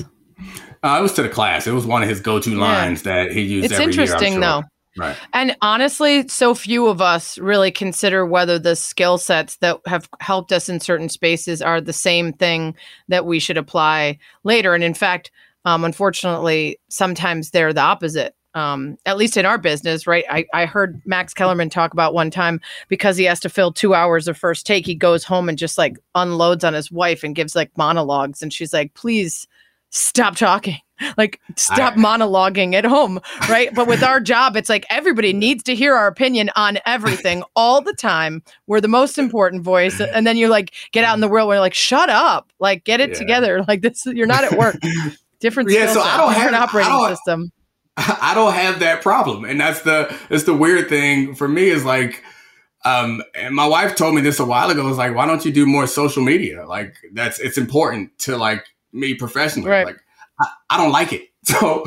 It was to the class. It was one of his go-to lines that he used every year. It's interesting though. Right. And honestly, so few of us really consider whether the skill sets that have helped us in certain spaces are the same thing that we should apply later. And in fact, unfortunately, sometimes they're the opposite, at least in our business, right? I heard Max Kellerman talk about one time because he has to fill 2 hours of First Take. He goes home and just like unloads on his wife and gives like monologues. And she's like, please stop talking. Like, stop monologuing at home, right? But with our job, it's like everybody needs to hear our opinion on everything all the time. We're the most important voice. And then you like get out in the world where you're like, shut up, like get it together. Like this, you're not at work. Different skill set, I don't have an operating system. I don't have that problem. And that's the weird thing for me is like, and my wife told me this a while ago, was like, why don't you do more social media? Like it's important to like me professionally. Right. Like, I don't like it. So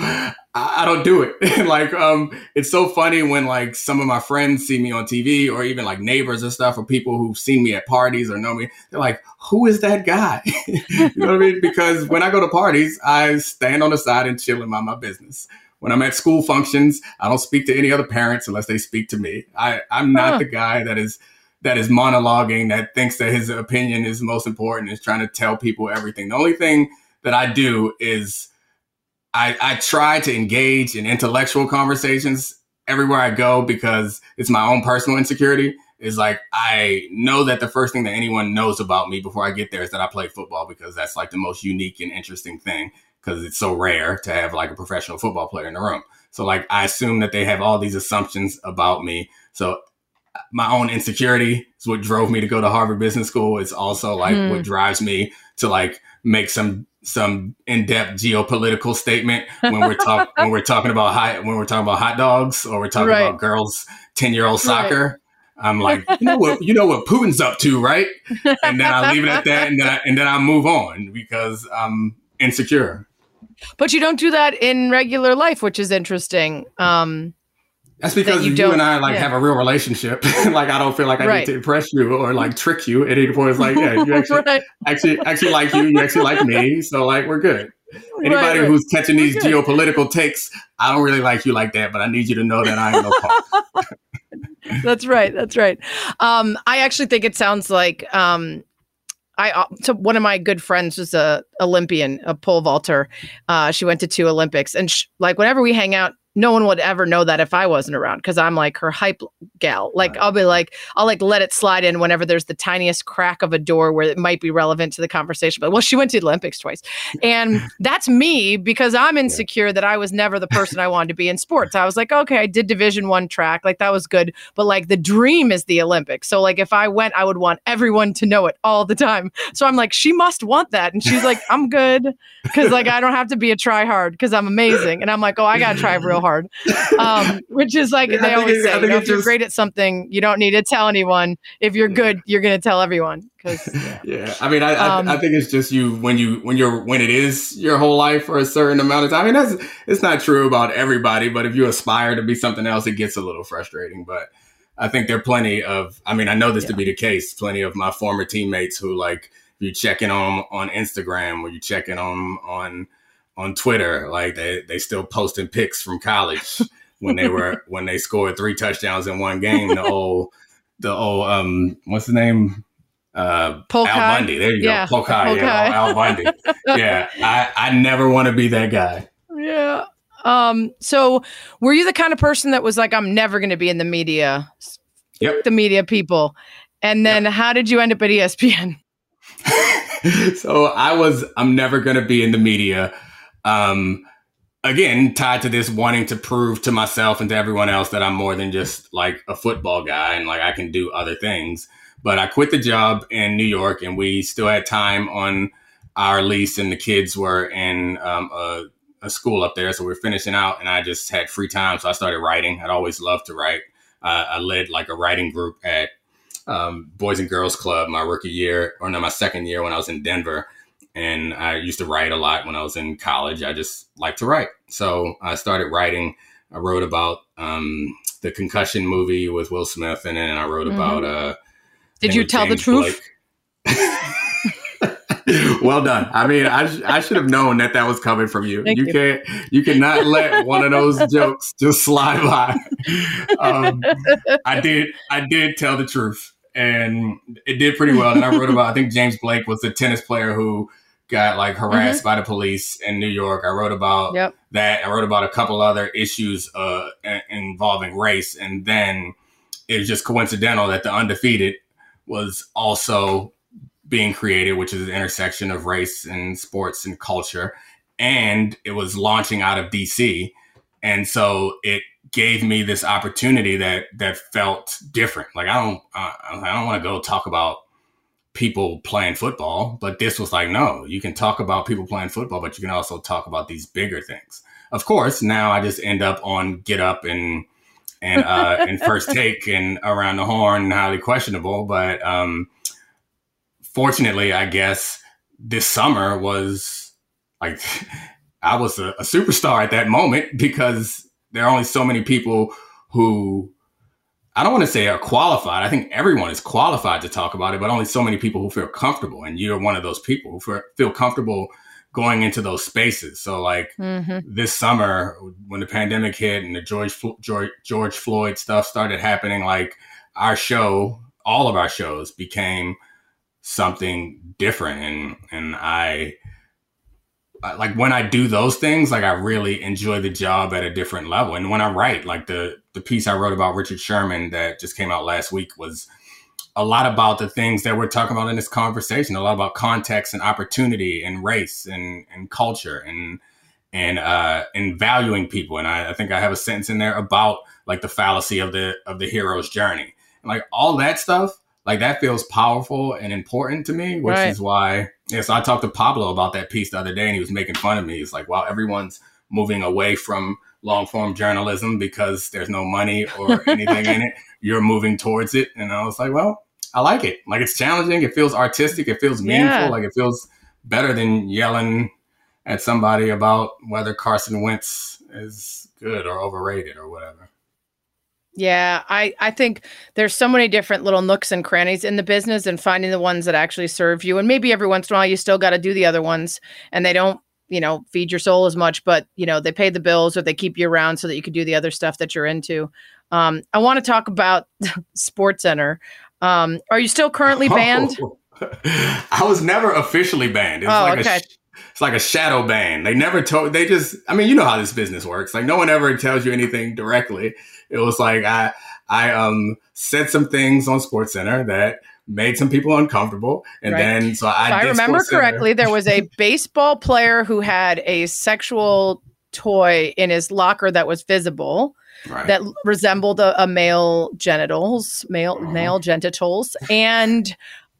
I don't do it. And like, it's so funny when like some of my friends see me on TV or even like neighbors and stuff or people who've seen me at parties or know me. They're like, who is that guy? You know what I mean? Because when I go to parties, I stand on the side and chill and mind my business. When I'm at school functions, I don't speak to any other parents unless they speak to me. I'm not the guy that is monologuing, that thinks that his opinion is most important, is trying to tell people everything. The only thing that I do is I try to engage in intellectual conversations everywhere I go because it's my own personal insecurity. Is like, I know that the first thing that anyone knows about me before I get there is that I play football because that's like the most unique and interesting thing because it's so rare to have like a professional football player in the room. So like, I assume that they have all these assumptions about me. So my own insecurity is what drove me to go to Harvard Business School. It's also like what drives me to like make some in-depth geopolitical statement when we're talking about hot dogs or we're talking about girls 10-year-old soccer. Right. I'm like, you know what Putin's up to, right? And then I leave it at that, and then I move on because I'm insecure. But you don't do that in regular life, which is interesting. That's because you and I like have a real relationship. Like I don't feel like I need to impress you or like trick you at any point. It's like, yeah, you actually like you. You actually like me. So like we're good. Anybody who's catching these geopolitical takes, I don't really like you like that, but I need you to know that I ain't no punk. That's right. I actually think it sounds like so one of my good friends was a Olympian, a pole vaulter. She went to 2 Olympics, and like whenever we hang out, no one would ever know that if I wasn't around because I'm like her hype gal. Like I'll let it slide in whenever there's the tiniest crack of a door where it might be relevant to the conversation. But well, she went to the Olympics twice. And that's me because I'm insecure that I was never the person I wanted to be in sports. I was like, okay, I did Division I track. Like that was good. But like the dream is the Olympics. So like if I went, I would want everyone to know it all the time. So I'm like, she must want that. And she's like, I'm good. Because like I don't have to be a try hard because I'm amazing. And I'm like, oh, I got to try real hard. Which is like they always say, if you're great at something, you don't need to tell anyone. If you're good, you're going to tell everyone. I mean, I think it's just you when it is your whole life for a certain amount of time. I mean, it's not true about everybody, but if you aspire to be something else, it gets a little frustrating. But I think there are plenty of, I mean, I know this to be the case. Plenty of my former teammates who like you check in on Instagram or you check in on on Twitter. Like they still posting pics from college when they scored 3 touchdowns in one game. The old what's the name? Al Bundy. There you go. Pokai. Yeah, Al Bundy. Yeah. I never want to be that guy. Yeah. So were you the kind of person that was like, I'm never going to be in the media? Yep. The media people. And then how did you end up at ESPN? So I'm never going to be in the media. Again, tied to this wanting to prove to myself and to everyone else that I'm more than just like a football guy and like I can do other things. But I quit the job in New York and we still had time on our lease and the kids were in a school up there. So we're finishing out and I just had free time. So I started writing. I'd always loved to write. I led like a writing group at Boys and Girls Club my my second year when I was in Denver. And I used to write a lot when I was in college. I just like to write. So I started writing. I wrote about the concussion movie with Will Smith. And then I wrote about... Did you tell the truth? Well done. I mean, I should have known that was coming from you. You cannot let one of those jokes just slide by. I did tell the truth and it did pretty well. And I wrote about, I think James Blake was the tennis player who got like harassed by the police in New York. I wrote about that. I wrote about a couple other issues involving race. And then it was just coincidental that The Undefeated was also being created, which is an intersection of race and sports and culture. And it was launching out of DC. And so it gave me this opportunity that felt different. Like, I don't want to go talk about people playing football, but this was like, no, you can talk about people playing football, but you can also talk about these bigger things. Of course, now I just end up on Get Up and First Take and Around the Horn and Highly Questionable. But fortunately, I guess this summer was like, I was a superstar at that moment because there are only so many people who, I don't want to say are qualified. I think everyone is qualified to talk about it, but only so many people who feel comfortable. And you're one of those people who feel comfortable going into those spaces. So like this summer when the pandemic hit and the George Floyd stuff started happening, like our show, all of our shows became something different. And I like when I do those things, like I really enjoy the job at a different level. And when I write, like the piece I wrote about Richard Sherman that just came out last week was a lot about the things that we're talking about in this conversation, a lot about context and opportunity and race and culture and valuing people. And I think I have a sentence in there about like the fallacy of the hero's journey. And like all that stuff, like that feels powerful and important to me, which is why, so I talked to Pablo about that piece the other day and he was making fun of me. He's like, wow, everyone's moving away from long form journalism because there's no money or anything in it. You're moving towards it. And I was like, well, I like it. Like it's challenging. It feels artistic. It feels meaningful. Like it feels better than yelling at somebody about whether Carson Wentz is good or overrated or whatever. Yeah, I think there's so many different little nooks and crannies in the business and finding the ones that actually serve you. And maybe every once in a while you still got to do the other ones and they don't, feed your soul as much, but, they pay the bills or they keep you around so that you can do the other stuff that you're into. I want to talk about SportsCenter. Are you still currently banned? I was never officially banned. It's like a shadow ban. They never told, you know how this business works. Like no one ever tells you anything directly. It was like, I said some things on SportsCenter that made some people uncomfortable. And then, so I, if I remember correctly, there was a baseball player who had a sexual toy in his locker that was visible. Right. That resembled a male genitals. And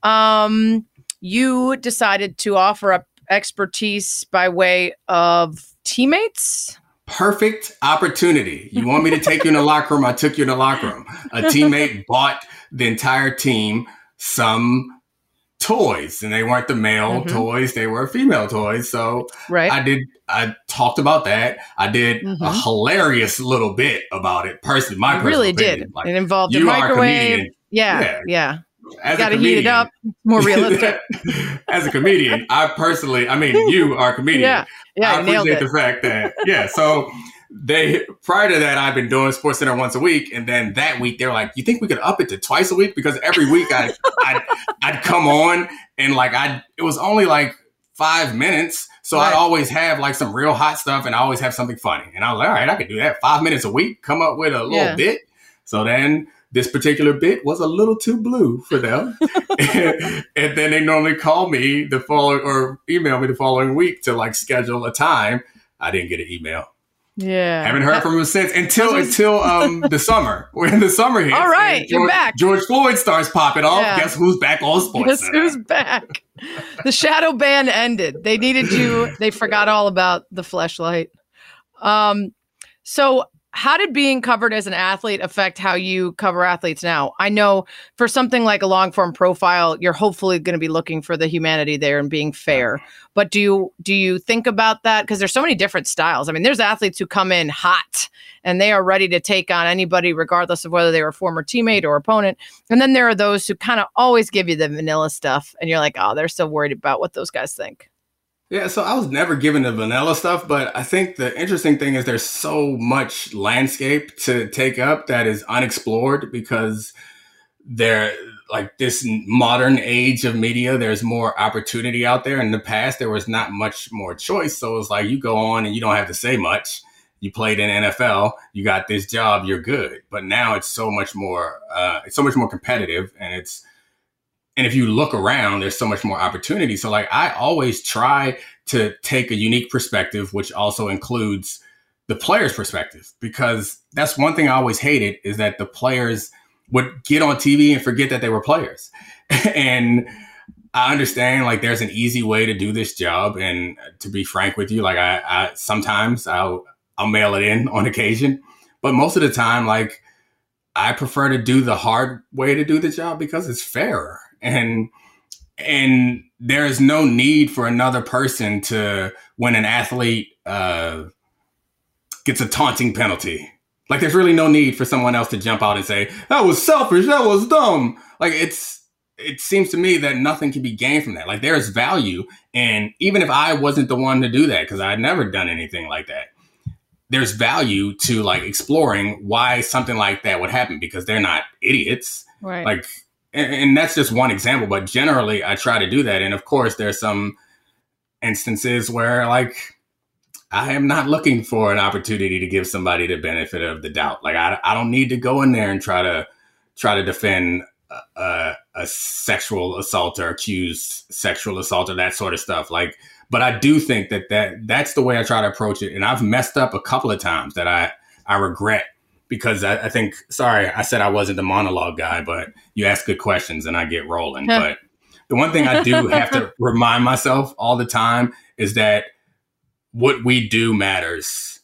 you decided to offer up expertise by way of teammates? Perfect opportunity. You want me to take you in the locker room? I took you in the locker room. A teammate bought the entire team some toys, and they weren't the male toys, they were female toys. So I talked about that. I did a hilarious little bit about it personally. My personal opinion. Like, it involved a microwave. Yeah. as Got a to heat it comedian, up. More realistic. as a comedian, you are a comedian. Yeah, I you nailed appreciate it. the fact that, so prior to that, I've been doing SportsCenter once a week. And then that week, they're like, you think we could up it to twice a week? Because every week I'd come on and it was only like 5 minutes. So Right. I'd always have like some real hot stuff and I always have something funny. And I was like, all right, I could do that 5 minutes a week, come up with a little bit. So then this particular bit was a little too blue for them. And then they normally call me or email me the following week to like schedule a time. I didn't get an email. Yeah. Haven't heard from him since until the summer. When the summer hits. All right, you're back. George Floyd starts popping off. Yeah. Guess who's back on SportsCenter? Guess who's back? The shadow ban ended. They needed you. They forgot all about the fleshlight. So how did being covered as an athlete affect how you cover athletes now? I know for something like a long form profile, you're hopefully going to be looking for the humanity there and being fair. But do you think about that? Because there's so many different styles. I mean, there's athletes who come in hot and they are ready to take on anybody, regardless of whether they were a former teammate or opponent. And then there are those who kind of always give you the vanilla stuff. And you're like, oh, they're so worried about what those guys think. Yeah, so I was never given the vanilla stuff, but I think the interesting thing is there's so much landscape to take up that is unexplored because they're like this modern age of media. There's more opportunity out there. In the past, there was not much more choice. So it's like you go on and you don't have to say much. You played in NFL, you got this job, you're good. But now it's so much more, competitive and if you look around, there's so much more opportunity. So like I always try to take a unique perspective, which also includes the player's perspective, because that's one thing I always hated is that the players would get on TV and forget that they were players. And I understand like there's an easy way to do this job. And to be frank with you, like I sometimes I'll mail it in on occasion, but most of the time, like I prefer to do the hard way to do the job because it's fairer. And there is no need for another person to, when an athlete gets a taunting penalty, like there's really no need for someone else to jump out and say, that was selfish, that was dumb. Like it seems to me that nothing can be gained from that. Like there is value. And even if I wasn't the one to do that, because I had never done anything like that, there's value to like exploring why something like that would happen because they're not idiots. Right. Like, and that's just one example, but generally I try to do that. And of course, there's some instances where like I am not looking for an opportunity to give somebody the benefit of the doubt. Like I don't need to go in there and try to defend a sexual assault or accused sexual assault or that sort of stuff. Like, but I do think that's the way I try to approach it. And I've messed up a couple of times that I regret. Because I think, sorry, I said I wasn't the monologue guy, but you ask good questions and I get rolling. But the one thing I do have to remind myself all the time is that what we do matters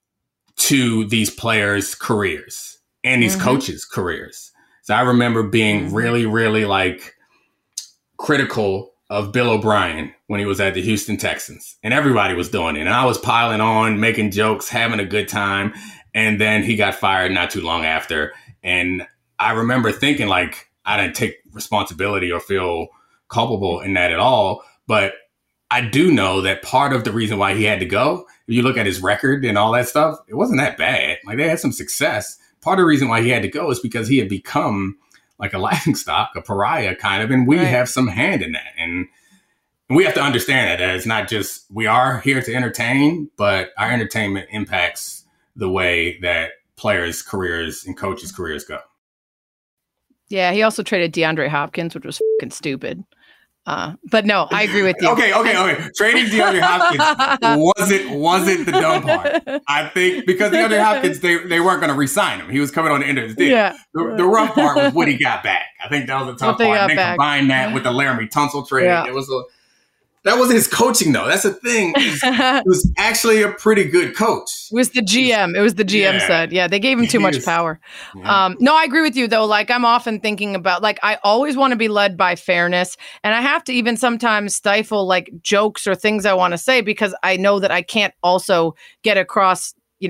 to these players' careers and these coaches' careers. So I remember being really, really like critical of Bill O'Brien when he was at the Houston Texans and everybody was doing it. And I was piling on, making jokes, having a good time. And then he got fired not too long after. And I remember thinking like, I didn't take responsibility or feel culpable in that at all. But I do know that part of the reason why he had to go, if you look at his record and all that stuff, it wasn't that bad. Like they had some success. Part of the reason why he had to go is because he had become like a laughingstock, a pariah kind of. And we have some hand in that. And we have to understand that it's not just, we are here to entertain, but our entertainment impacts the way that players' careers and coaches' careers go. Yeah, he also traded DeAndre Hopkins, which was fucking stupid. But no, I agree with you. Okay. Trading DeAndre Hopkins wasn't the dumb part. I think because DeAndre Hopkins, they weren't going to re-sign him. He was coming on the end of his deal. Yeah. The rough part was what he got back. I think that was the tough part. And then combine that with the Laramie Tunsil trade. Yeah. That wasn't his coaching, though. That's the thing. He was actually a pretty good coach. It was the GM. It was the GM said. Yeah, they gave him too much power. Yeah. No, I agree with you, though. Like, I'm often thinking about, like, I always want to be led by fairness. And I have to even sometimes stifle, like, jokes or things I want to say because I know that I can't also get across,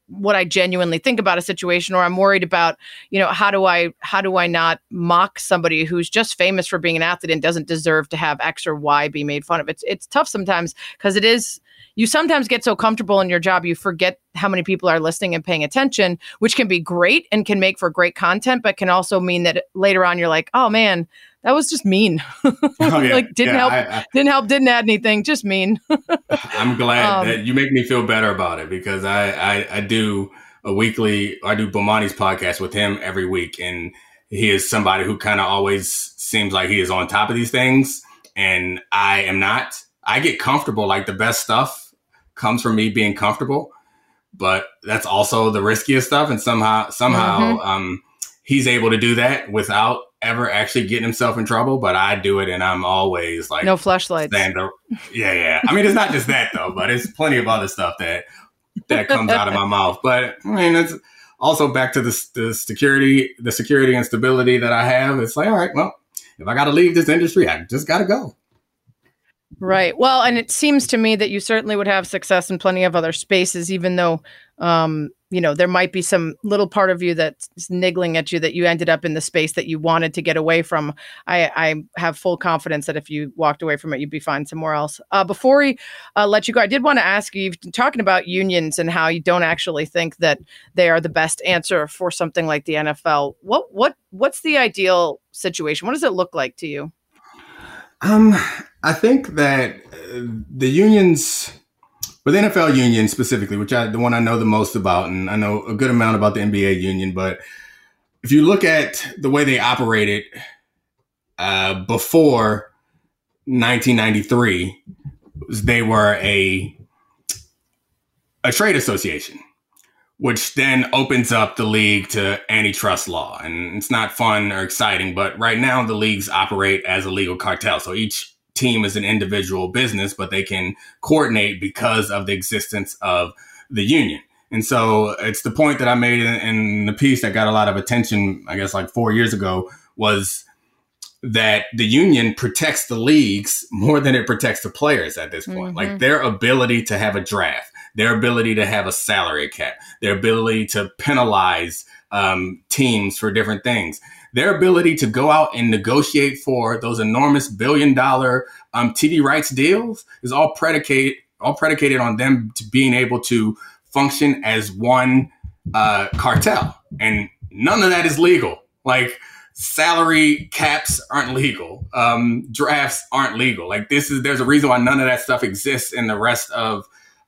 what I genuinely think about a situation, or I'm worried about, how do I not mock somebody who's just famous for being an athlete and doesn't deserve to have X or Y be made fun of. It's tough sometimes because you sometimes get so comfortable in your job, you forget how many people are listening and paying attention, which can be great and can make for great content, but can also mean that later on you're like, oh man, that was just mean. Didn't help, didn't add anything, just mean. I'm glad that you make me feel better about it, because I do I do Bomani's podcast with him every week, and he is somebody who kind of always seems like he is on top of these things, and I am not. I get comfortable. Like, the best stuff comes from me being comfortable, but that's also the riskiest stuff. And somehow he's able to do that without ever actually getting himself in trouble. But I do it, and I'm always like, no flashlights. Yeah. I mean, it's not just that though, but it's plenty of other stuff that comes out of my mouth. But I mean, it's also back to the security and stability that I have. It's like, all right, well, if I got to leave this industry, I just got to go. Right. Well, and it seems to me that you certainly would have success in plenty of other spaces, even though, there might be some little part of you that's niggling at you that you ended up in the space that you wanted to get away from. I have full confidence that if you walked away from it, you'd be fine somewhere else. Before we let you go, I did want to ask you, you've been talking about unions and how you don't actually think that they are the best answer for something like the NFL. What's the ideal situation? What does it look like to you? I think that the unions, but the NFL union specifically, the one I know the most about, and I know a good amount about the NBA union, but if you look at the way they operated before 1993, they were a trade association, which then opens up the league to antitrust law. And it's not fun or exciting, but right now the leagues operate as a legal cartel. So each team is an individual business, but they can coordinate because of the existence of the union. And so it's the point that I made in the piece that got a lot of attention, I guess like 4 years ago, was that the union protects the leagues more than it protects the players at this point. Like, their ability to have a draft, their ability to have a salary cap, their ability to penalize teams for different things, their ability to go out and negotiate for those enormous $1 billion TV rights deals is all predicated on them to being able to function as one cartel. And none of that is legal. Like, salary caps aren't legal. Drafts aren't legal. Like, there's a reason why none of that stuff exists in the rest of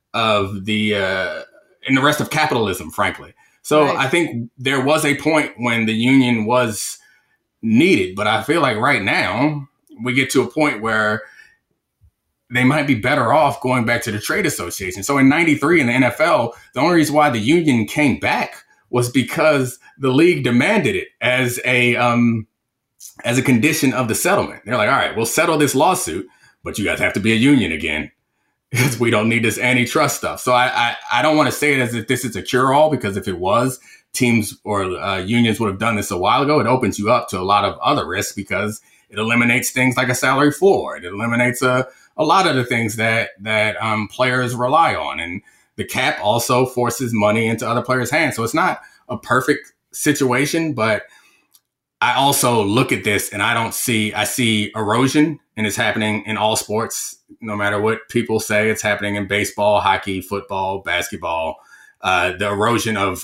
capitalism, frankly. So right. I think there was a point when the union was needed, but I feel like right now we get to a point where they might be better off going back to the trade association. So in 93 in the NFL, the only reason why the union came back was because the league demanded it as a condition of the settlement. They're like, all right, we'll settle this lawsuit, but you guys have to be a union again, because we don't need this antitrust stuff. So I don't want to say it as if this is a cure-all, because if it was, teams or unions would have done this a while ago. It opens you up to a lot of other risks, because it eliminates things like a salary floor. It eliminates a lot of the things that players rely on. And the cap also forces money into other players' hands. So it's not a perfect situation, but I also look at this and I see erosion, and it's happening in all sports. No matter what people say, it's happening in baseball, hockey, football, basketball. The erosion of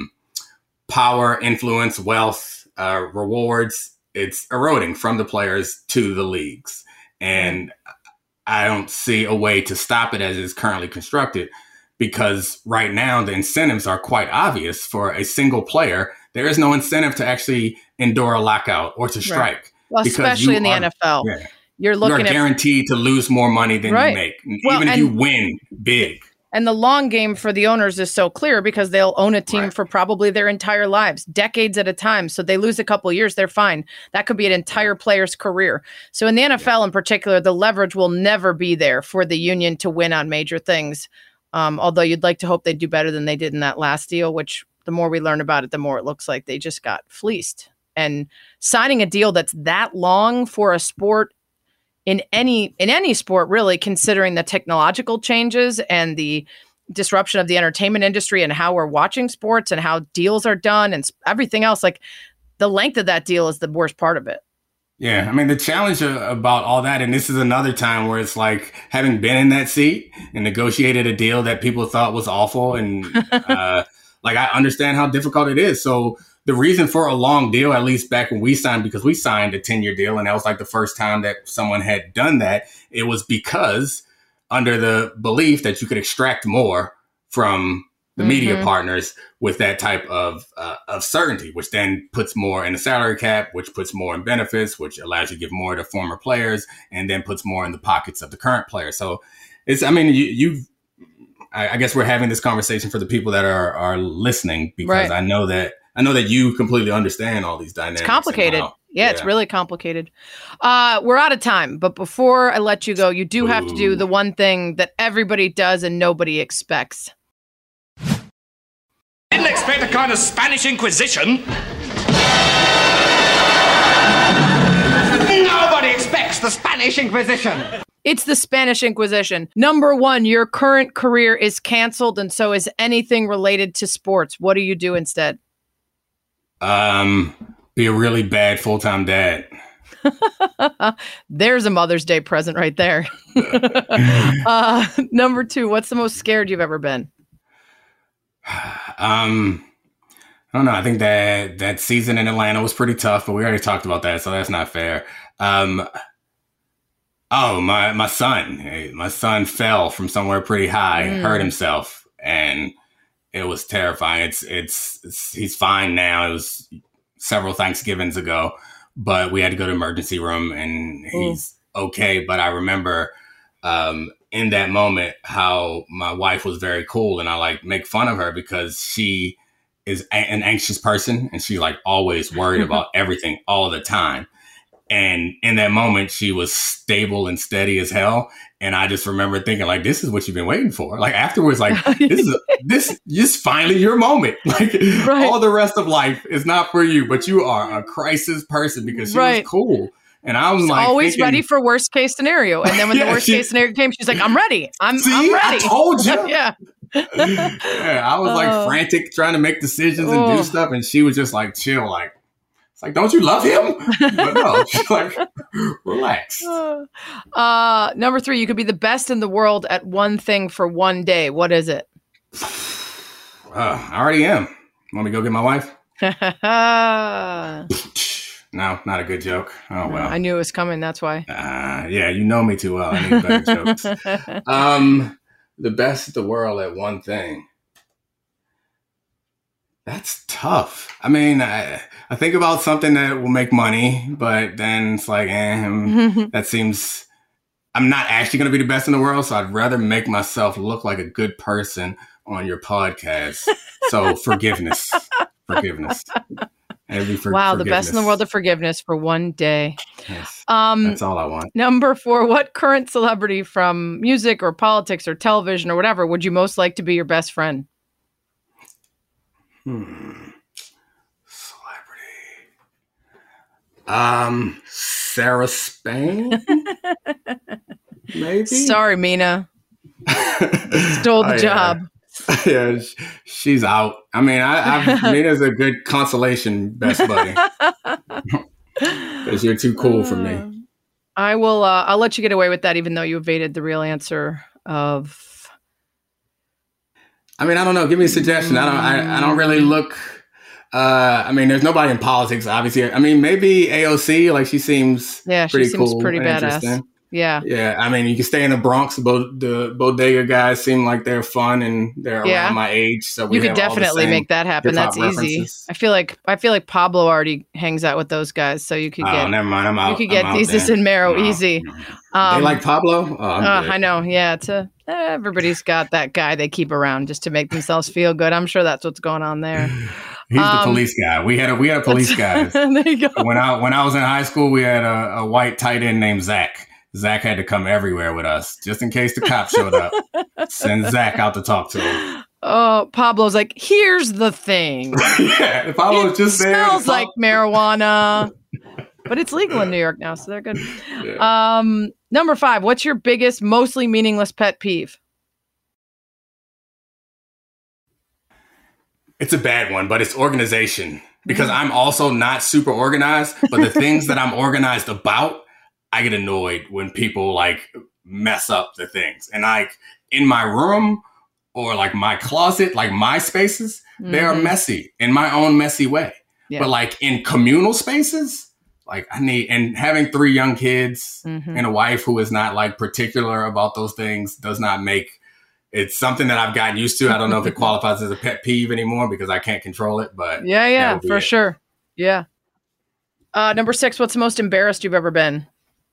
power, influence, wealth, rewards, it's eroding from the players to the leagues. And I don't see a way to stop it as it's currently constructed, because right now the incentives are quite obvious for a single player. There is no incentive to actually endure a lockout or to strike. Right. Well, especially in the NFL. Yeah. You're guaranteed to lose more money than you make, even if you win big. And the long game for the owners is so clear, because they'll own a team for probably their entire lives, decades at a time. So they lose a couple of years, they're fine. That could be an entire player's career. So in the NFL in particular, the leverage will never be there for the union to win on major things. Although you'd like to hope they do better than they did in that last deal, which the more we learn about it, the more it looks like they just got fleeced. And signing a deal that's that long for a sport, in any sport, really, considering the technological changes and the disruption of the entertainment industry and how we're watching sports and how deals are done and everything else. Like the length of that deal is the worst part of it. Yeah, I mean, the challenge about all that, and this is another time where it's like having been in that seat and negotiated a deal that people thought was awful. And like, I understand how difficult it is. So the reason for a long deal, at least back when we signed, because we signed a 10-year deal, and that was like the first time that someone had done that, it was because under the belief that you could extract more from the media partners with that type of certainty, which then puts more in the salary cap, which puts more in benefits, which allows you to give more to former players, and then puts more in the pockets of the current players. So it's, I mean, I guess we're having this conversation for the people that are listening, because I know that you completely understand all these dynamics. It's complicated. Yeah, it's really complicated. We're out of time, but before I let you go, you do have to do the one thing that everybody does and nobody expects. Didn't expect a kind of Spanish Inquisition. Nobody expects the Spanish Inquisition. It's the Spanish Inquisition. Number one, your current career is canceled, and so is anything related to sports. What do you do instead? Be a really bad full-time dad. There's a Mother's Day present right there. Number two, what's the most scared you've ever been? I don't know. I think that season in Atlanta was pretty tough, but we already talked about that, so that's not fair. My son fell from somewhere pretty high, hurt himself, and it was terrifying. He's fine now. It was several Thanksgivings ago, but we had to go to the emergency room, and he's okay. But I remember in that moment how my wife was very cool, and I like make fun of her because she is an anxious person, and she like always worried about everything all the time. And in that moment, she was stable and steady as hell. And I just remember thinking, like, this is what you've been waiting for. Like afterwards, like this is finally your moment. Like all the rest of life is not for you, but you are a crisis person, because she was cool. And I was like, always ready for worst case scenario. And then when the worst case scenario came, she's like, I'm ready. I'm ready. I told you. Yeah. I was like frantic trying to make decisions and do stuff. And she was just like, chill. Like, it's like, don't you love him? But no, she's like, relax. Number three, you could be the best in the world at one thing for one day. What is it? I already am. Want me to go get my wife? No, not a good joke. Oh, well. I knew it was coming. That's why. Yeah, you know me too well. I need better jokes. The best in the world at one thing. That's tough. I mean, I think about something that will make money, but then it's like, that seems... I'm not actually going to be the best in the world, so I'd rather make myself look like a good person on your podcast. So forgiveness. Wow, the best in the world of forgiveness for one day. Yes, that's all I want. Number four, what current celebrity from music or politics or television or whatever would you most like to be your best friend? Celebrity. Sarah Spain? Maybe? Sorry, Mina. Stole the job. Yeah, she's out. I mean, Mina's a good consolation best buddy. Because you're too cool for me. I will. I'll let you get away with that, even though you evaded the real answer of. I mean, I don't know. Give me a suggestion. I don't really look. I mean, there's nobody in politics, obviously. I mean, maybe AOC. Like, she seems pretty cool, pretty badass. Yeah. Yeah. I mean, you can stay in the Bronx. The bodega guys seem like they're fun and they're around my age. So you could definitely make that happen. That's easy. References. I feel like Pablo already hangs out with those guys. So you could get. Oh, never mind. I'm out. You could get Thesis and Mero easy. They like Pablo? Oh, I know. Yeah. Everybody's got that guy they keep around just to make themselves feel good. I'm sure that's what's going on there. He's the police guy. We had a police guy. There you go. When I was in high school, we had a white tight end named Zach. Zach had to come everywhere with us just in case the cops showed up. Send Zach out to talk to him. Oh, Pablo's like, here's the thing. Yeah, Pablo's just there. It smells like marijuana, but it's legal in New York now, so they're good. Yeah. Number 5, what's your biggest, mostly meaningless pet peeve? It's a bad one, but it's organization. Because I'm also not super organized, but the things that I'm organized about, I get annoyed when people like mess up the things. And like in my room or like my closet, like my spaces, they are messy in my own messy way. Yeah. But like in communal spaces, like and having 3 young kids and a wife who is not like particular about those things does not make it's something that I've gotten used to. I don't know if it qualifies as a pet peeve anymore because I can't control it, but yeah, for sure. Yeah. Number 6, what's the most embarrassed you've ever been?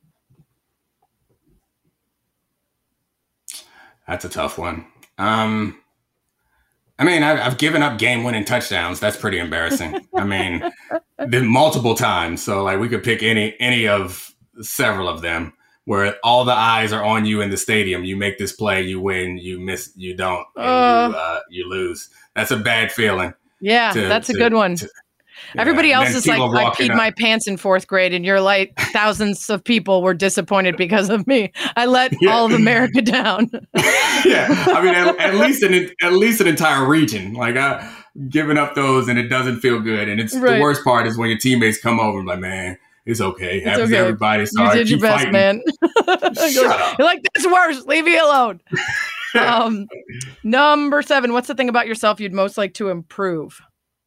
That's a tough one. I mean, I've given up game-winning touchdowns. That's pretty embarrassing. I mean, multiple times. So like we could pick any of several of them. Where all the eyes are on you in the stadium. You make this play, you win, you miss, you don't, and you lose. That's a bad feeling. Yeah, that's a good one. Everybody else is like, I peed my pants in 4th grade, and you're like, thousands of people were disappointed because of me. I let all of America down. I mean, at least an entire region. Like I've given up those, and it doesn't feel good. And it's the worst part is when your teammates come over and like, man. It's okay. Happens to everybody. So you did your best, fighting. Man. Shut up. You're like, that's worse. Leave me alone. Number 7. What's the thing about yourself you'd most like to improve?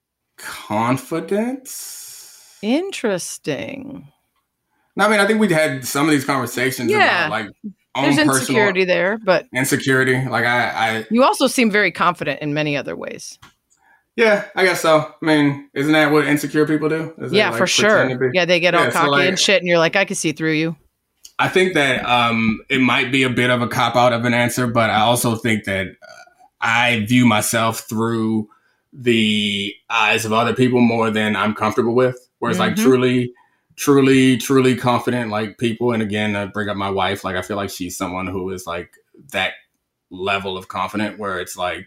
Confidence. Interesting. No, I mean, I think we've had some of these conversations about like there's insecurity there, but insecurity. Like I. You also seem very confident in many other ways. Yeah, I guess so. I mean, isn't that what insecure people do? Yeah, for sure. Yeah, they get all cocky and shit, and you're like, I can see through you. I think that it might be a bit of a cop-out of an answer, but I also think that I view myself through the eyes of other people more than I'm comfortable with. Whereas like truly confident like people, and again, I bring up my wife, like I feel like she's someone who is like that level of confident where it's like,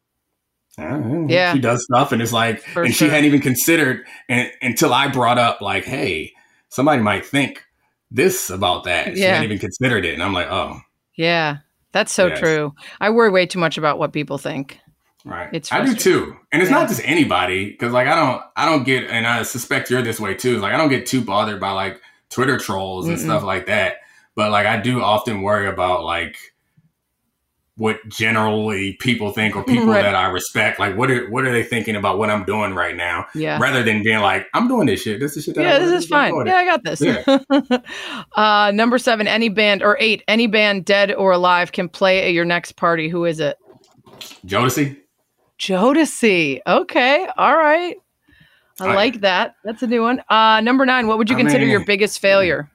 she does stuff and it's like, she hadn't even considered until I brought up like, hey, somebody might think this about that. She hadn't even considered it. And I'm like, oh. Yeah, that's so true. I worry way too much about what people think. Right. I do too. And it's not just anybody. Cause like, I don't get, and I suspect you're this way too. Like I don't get too bothered by like Twitter trolls and stuff like that. But like, I do often worry about like, what generally people think or people that I respect, like what are they thinking about what I'm doing right now? Yeah. Rather than being like, I'm doing this shit. This is shit. This is fine. Yeah, I got this. Yeah. Number 7, any band or 8, any band dead or alive can play at your next party. Who is it? Jodeci. Okay. All right. I like that. That's a new one. Number 9, what would you consider your biggest failure?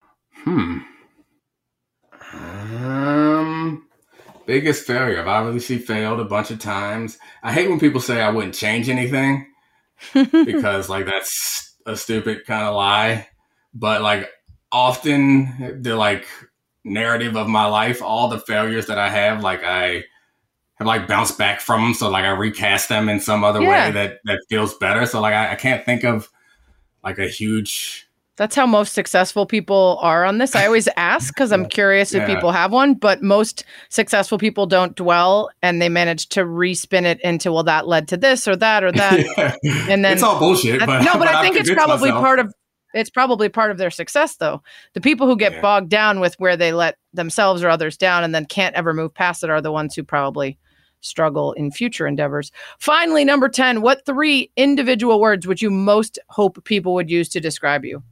Biggest failure. I've obviously failed a bunch of times. I hate when people say I wouldn't change anything because like that's a stupid kind of lie. But like often the like narrative of my life, all the failures that I have, like I have like bounced back from them. So like I recast them in some other way that feels better. So like I can't think of like a huge... That's how most successful people are on this. I always ask because I'm curious if people have one, but most successful people don't dwell and they manage to respin it into, well, that led to this or that or that. And then it's all bullshit. But I think it's probably part of their success though. The people who get bogged down with where they let themselves or others down and then can't ever move past it are the ones who probably struggle in future endeavors. Finally, number 10, what 3 individual words would you most hope people would use to describe you?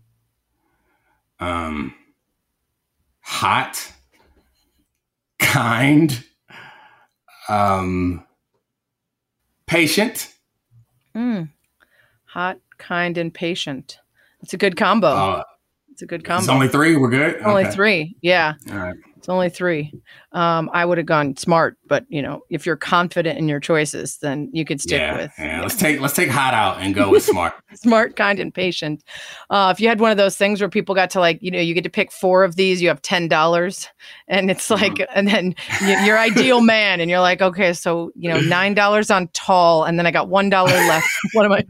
Hot, kind, patient. Hot, kind, and patient. It's a good combo. It's only 3. We're good. Only 3. Yeah. All right. It's only 3. I would have gone smart, but you know, if you're confident in your choices, then you could stick with. Yeah. Let's take hot out and go with smart. Smart, kind, and patient. If you had one of those things where people got to like, you know, you get to pick 4 of these, you have $10, and it's like, and then your ideal man, and you're like, okay, so you know, $9 on tall, and then I got $1 left. What am I?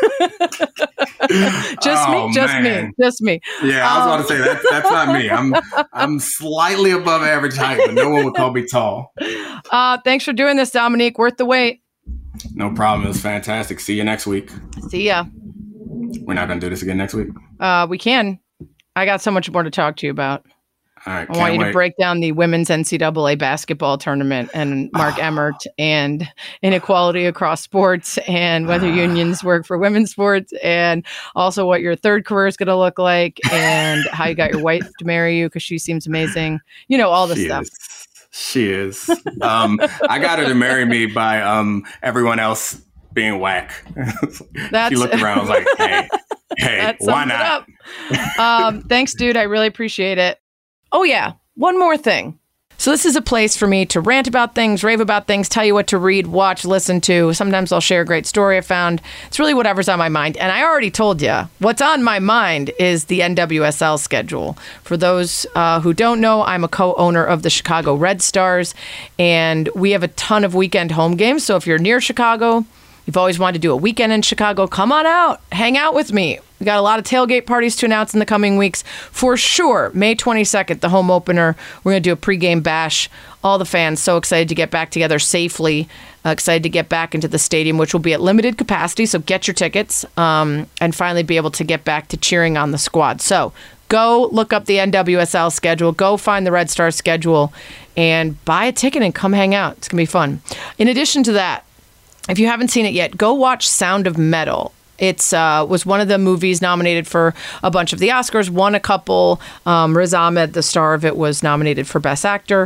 Just me. Yeah, I was about to say that's not me. I'm slightly above average height, but no one would call me tall. Thanks for doing this, Dominique. Worth the wait. No problem. It was fantastic. See you next week. See ya. We're not going to do this again next week? We can. I got so much more to talk to you about. All right. I want you to break down the women's NCAA basketball tournament and Mark Emmert and inequality across sports and whether unions work for women's sports and also what your third career is going to look like and how you got your wife to marry you because she seems amazing. You know, all this stuff. She is. I got her to marry me by everyone else being whack. She looked around and was like, hey, why not? Thanks, dude. I really appreciate it. Oh, yeah. One more thing. So this is a place for me to rant about things, rave about things, tell you what to read, watch, listen to. Sometimes I'll share a great story I found. It's really whatever's on my mind. And I already told you, what's on my mind is the NWSL schedule. For those who don't know, I'm a co-owner of the Chicago Red Stars, and we have a ton of weekend home games. So if you're near Chicago, you've always wanted to do a weekend in Chicago, come on out, hang out with me. We got a lot of tailgate parties to announce in the coming weeks. For sure, May 22nd, the home opener. We're going to do a pregame bash. All the fans so excited to get back together safely, excited to get back into the stadium, which will be at limited capacity. So get your tickets and finally be able to get back to cheering on the squad. So go look up the NWSL schedule. Go find the Red Star schedule and buy a ticket and come hang out. It's going to be fun. In addition to that, if you haven't seen it yet, go watch Sound of Metal. It was one of the movies nominated for a bunch of the Oscars, won a couple. Riz Ahmed, the star of it, was nominated for Best Actor.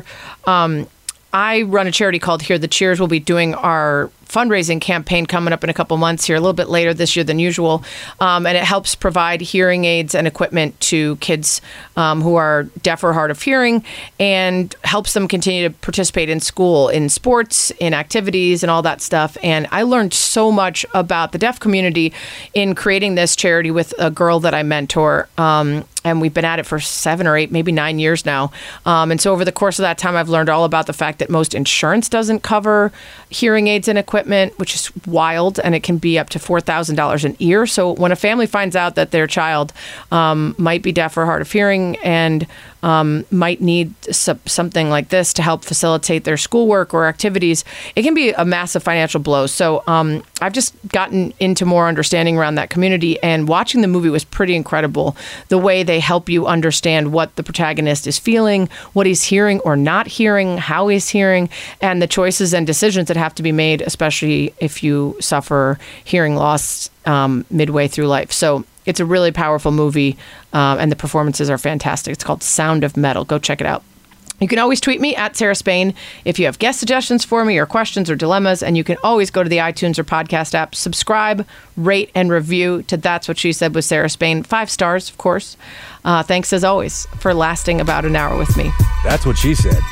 I run a charity called Hear the Cheers. We'll be doing our fundraising campaign coming up in a couple months here, a little bit later this year than usual. And it helps provide hearing aids and equipment to kids who are deaf or hard of hearing and helps them continue to participate in school, in sports, in activities and all that stuff. And I learned so much about the deaf community in creating this charity with a girl that I mentor. And we've been at it for 7 or 8, maybe 9 years now. And so over the course of that time, I've learned all about the fact that most insurance doesn't cover hearing aids and equipment, which is wild. And it can be up to $4,000 an ear. So when a family finds out that their child might be deaf or hard of hearing and might need something like this to help facilitate their schoolwork or activities, it can be a massive financial blow. So I've just gotten into more understanding around that community, and watching the movie was pretty incredible. The way they help you understand what the protagonist is feeling, what he's hearing or not hearing, how he's hearing, and the choices and decisions that have to be made, especially if you suffer hearing loss midway through life. So it's a really powerful movie, and the performances are fantastic. It's called Sound of Metal. Go check it out. You can always tweet me at Sarah Spain if you have guest suggestions for me or questions or dilemmas, and you can always go to the iTunes or podcast app, subscribe, rate, and review to That's What She Said with Sarah Spain. 5 stars, of course. Thanks, as always, for lasting about an hour with me. That's What She Said.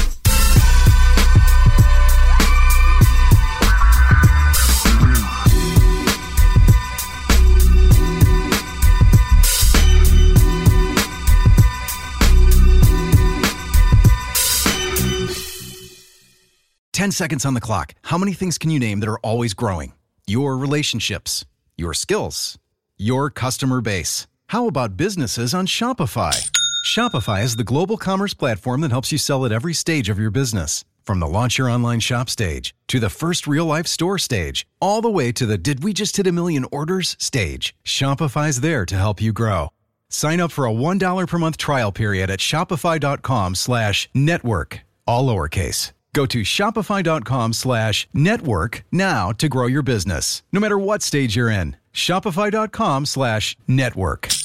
Ten seconds on the clock. How many things can you name that are always growing? Your relationships, your skills, your customer base. How about businesses on Shopify? Shopify is the global commerce platform that helps you sell at every stage of your business. From the launch your online shop stage to the first real-life store stage, all the way to the did we just hit a million orders stage. Shopify's there to help you grow. Sign up for a $1 per month trial period at shopify.com/network, all lowercase. Go to shopify.com/network now to grow your business, no matter what stage you're in. Shopify.com/network.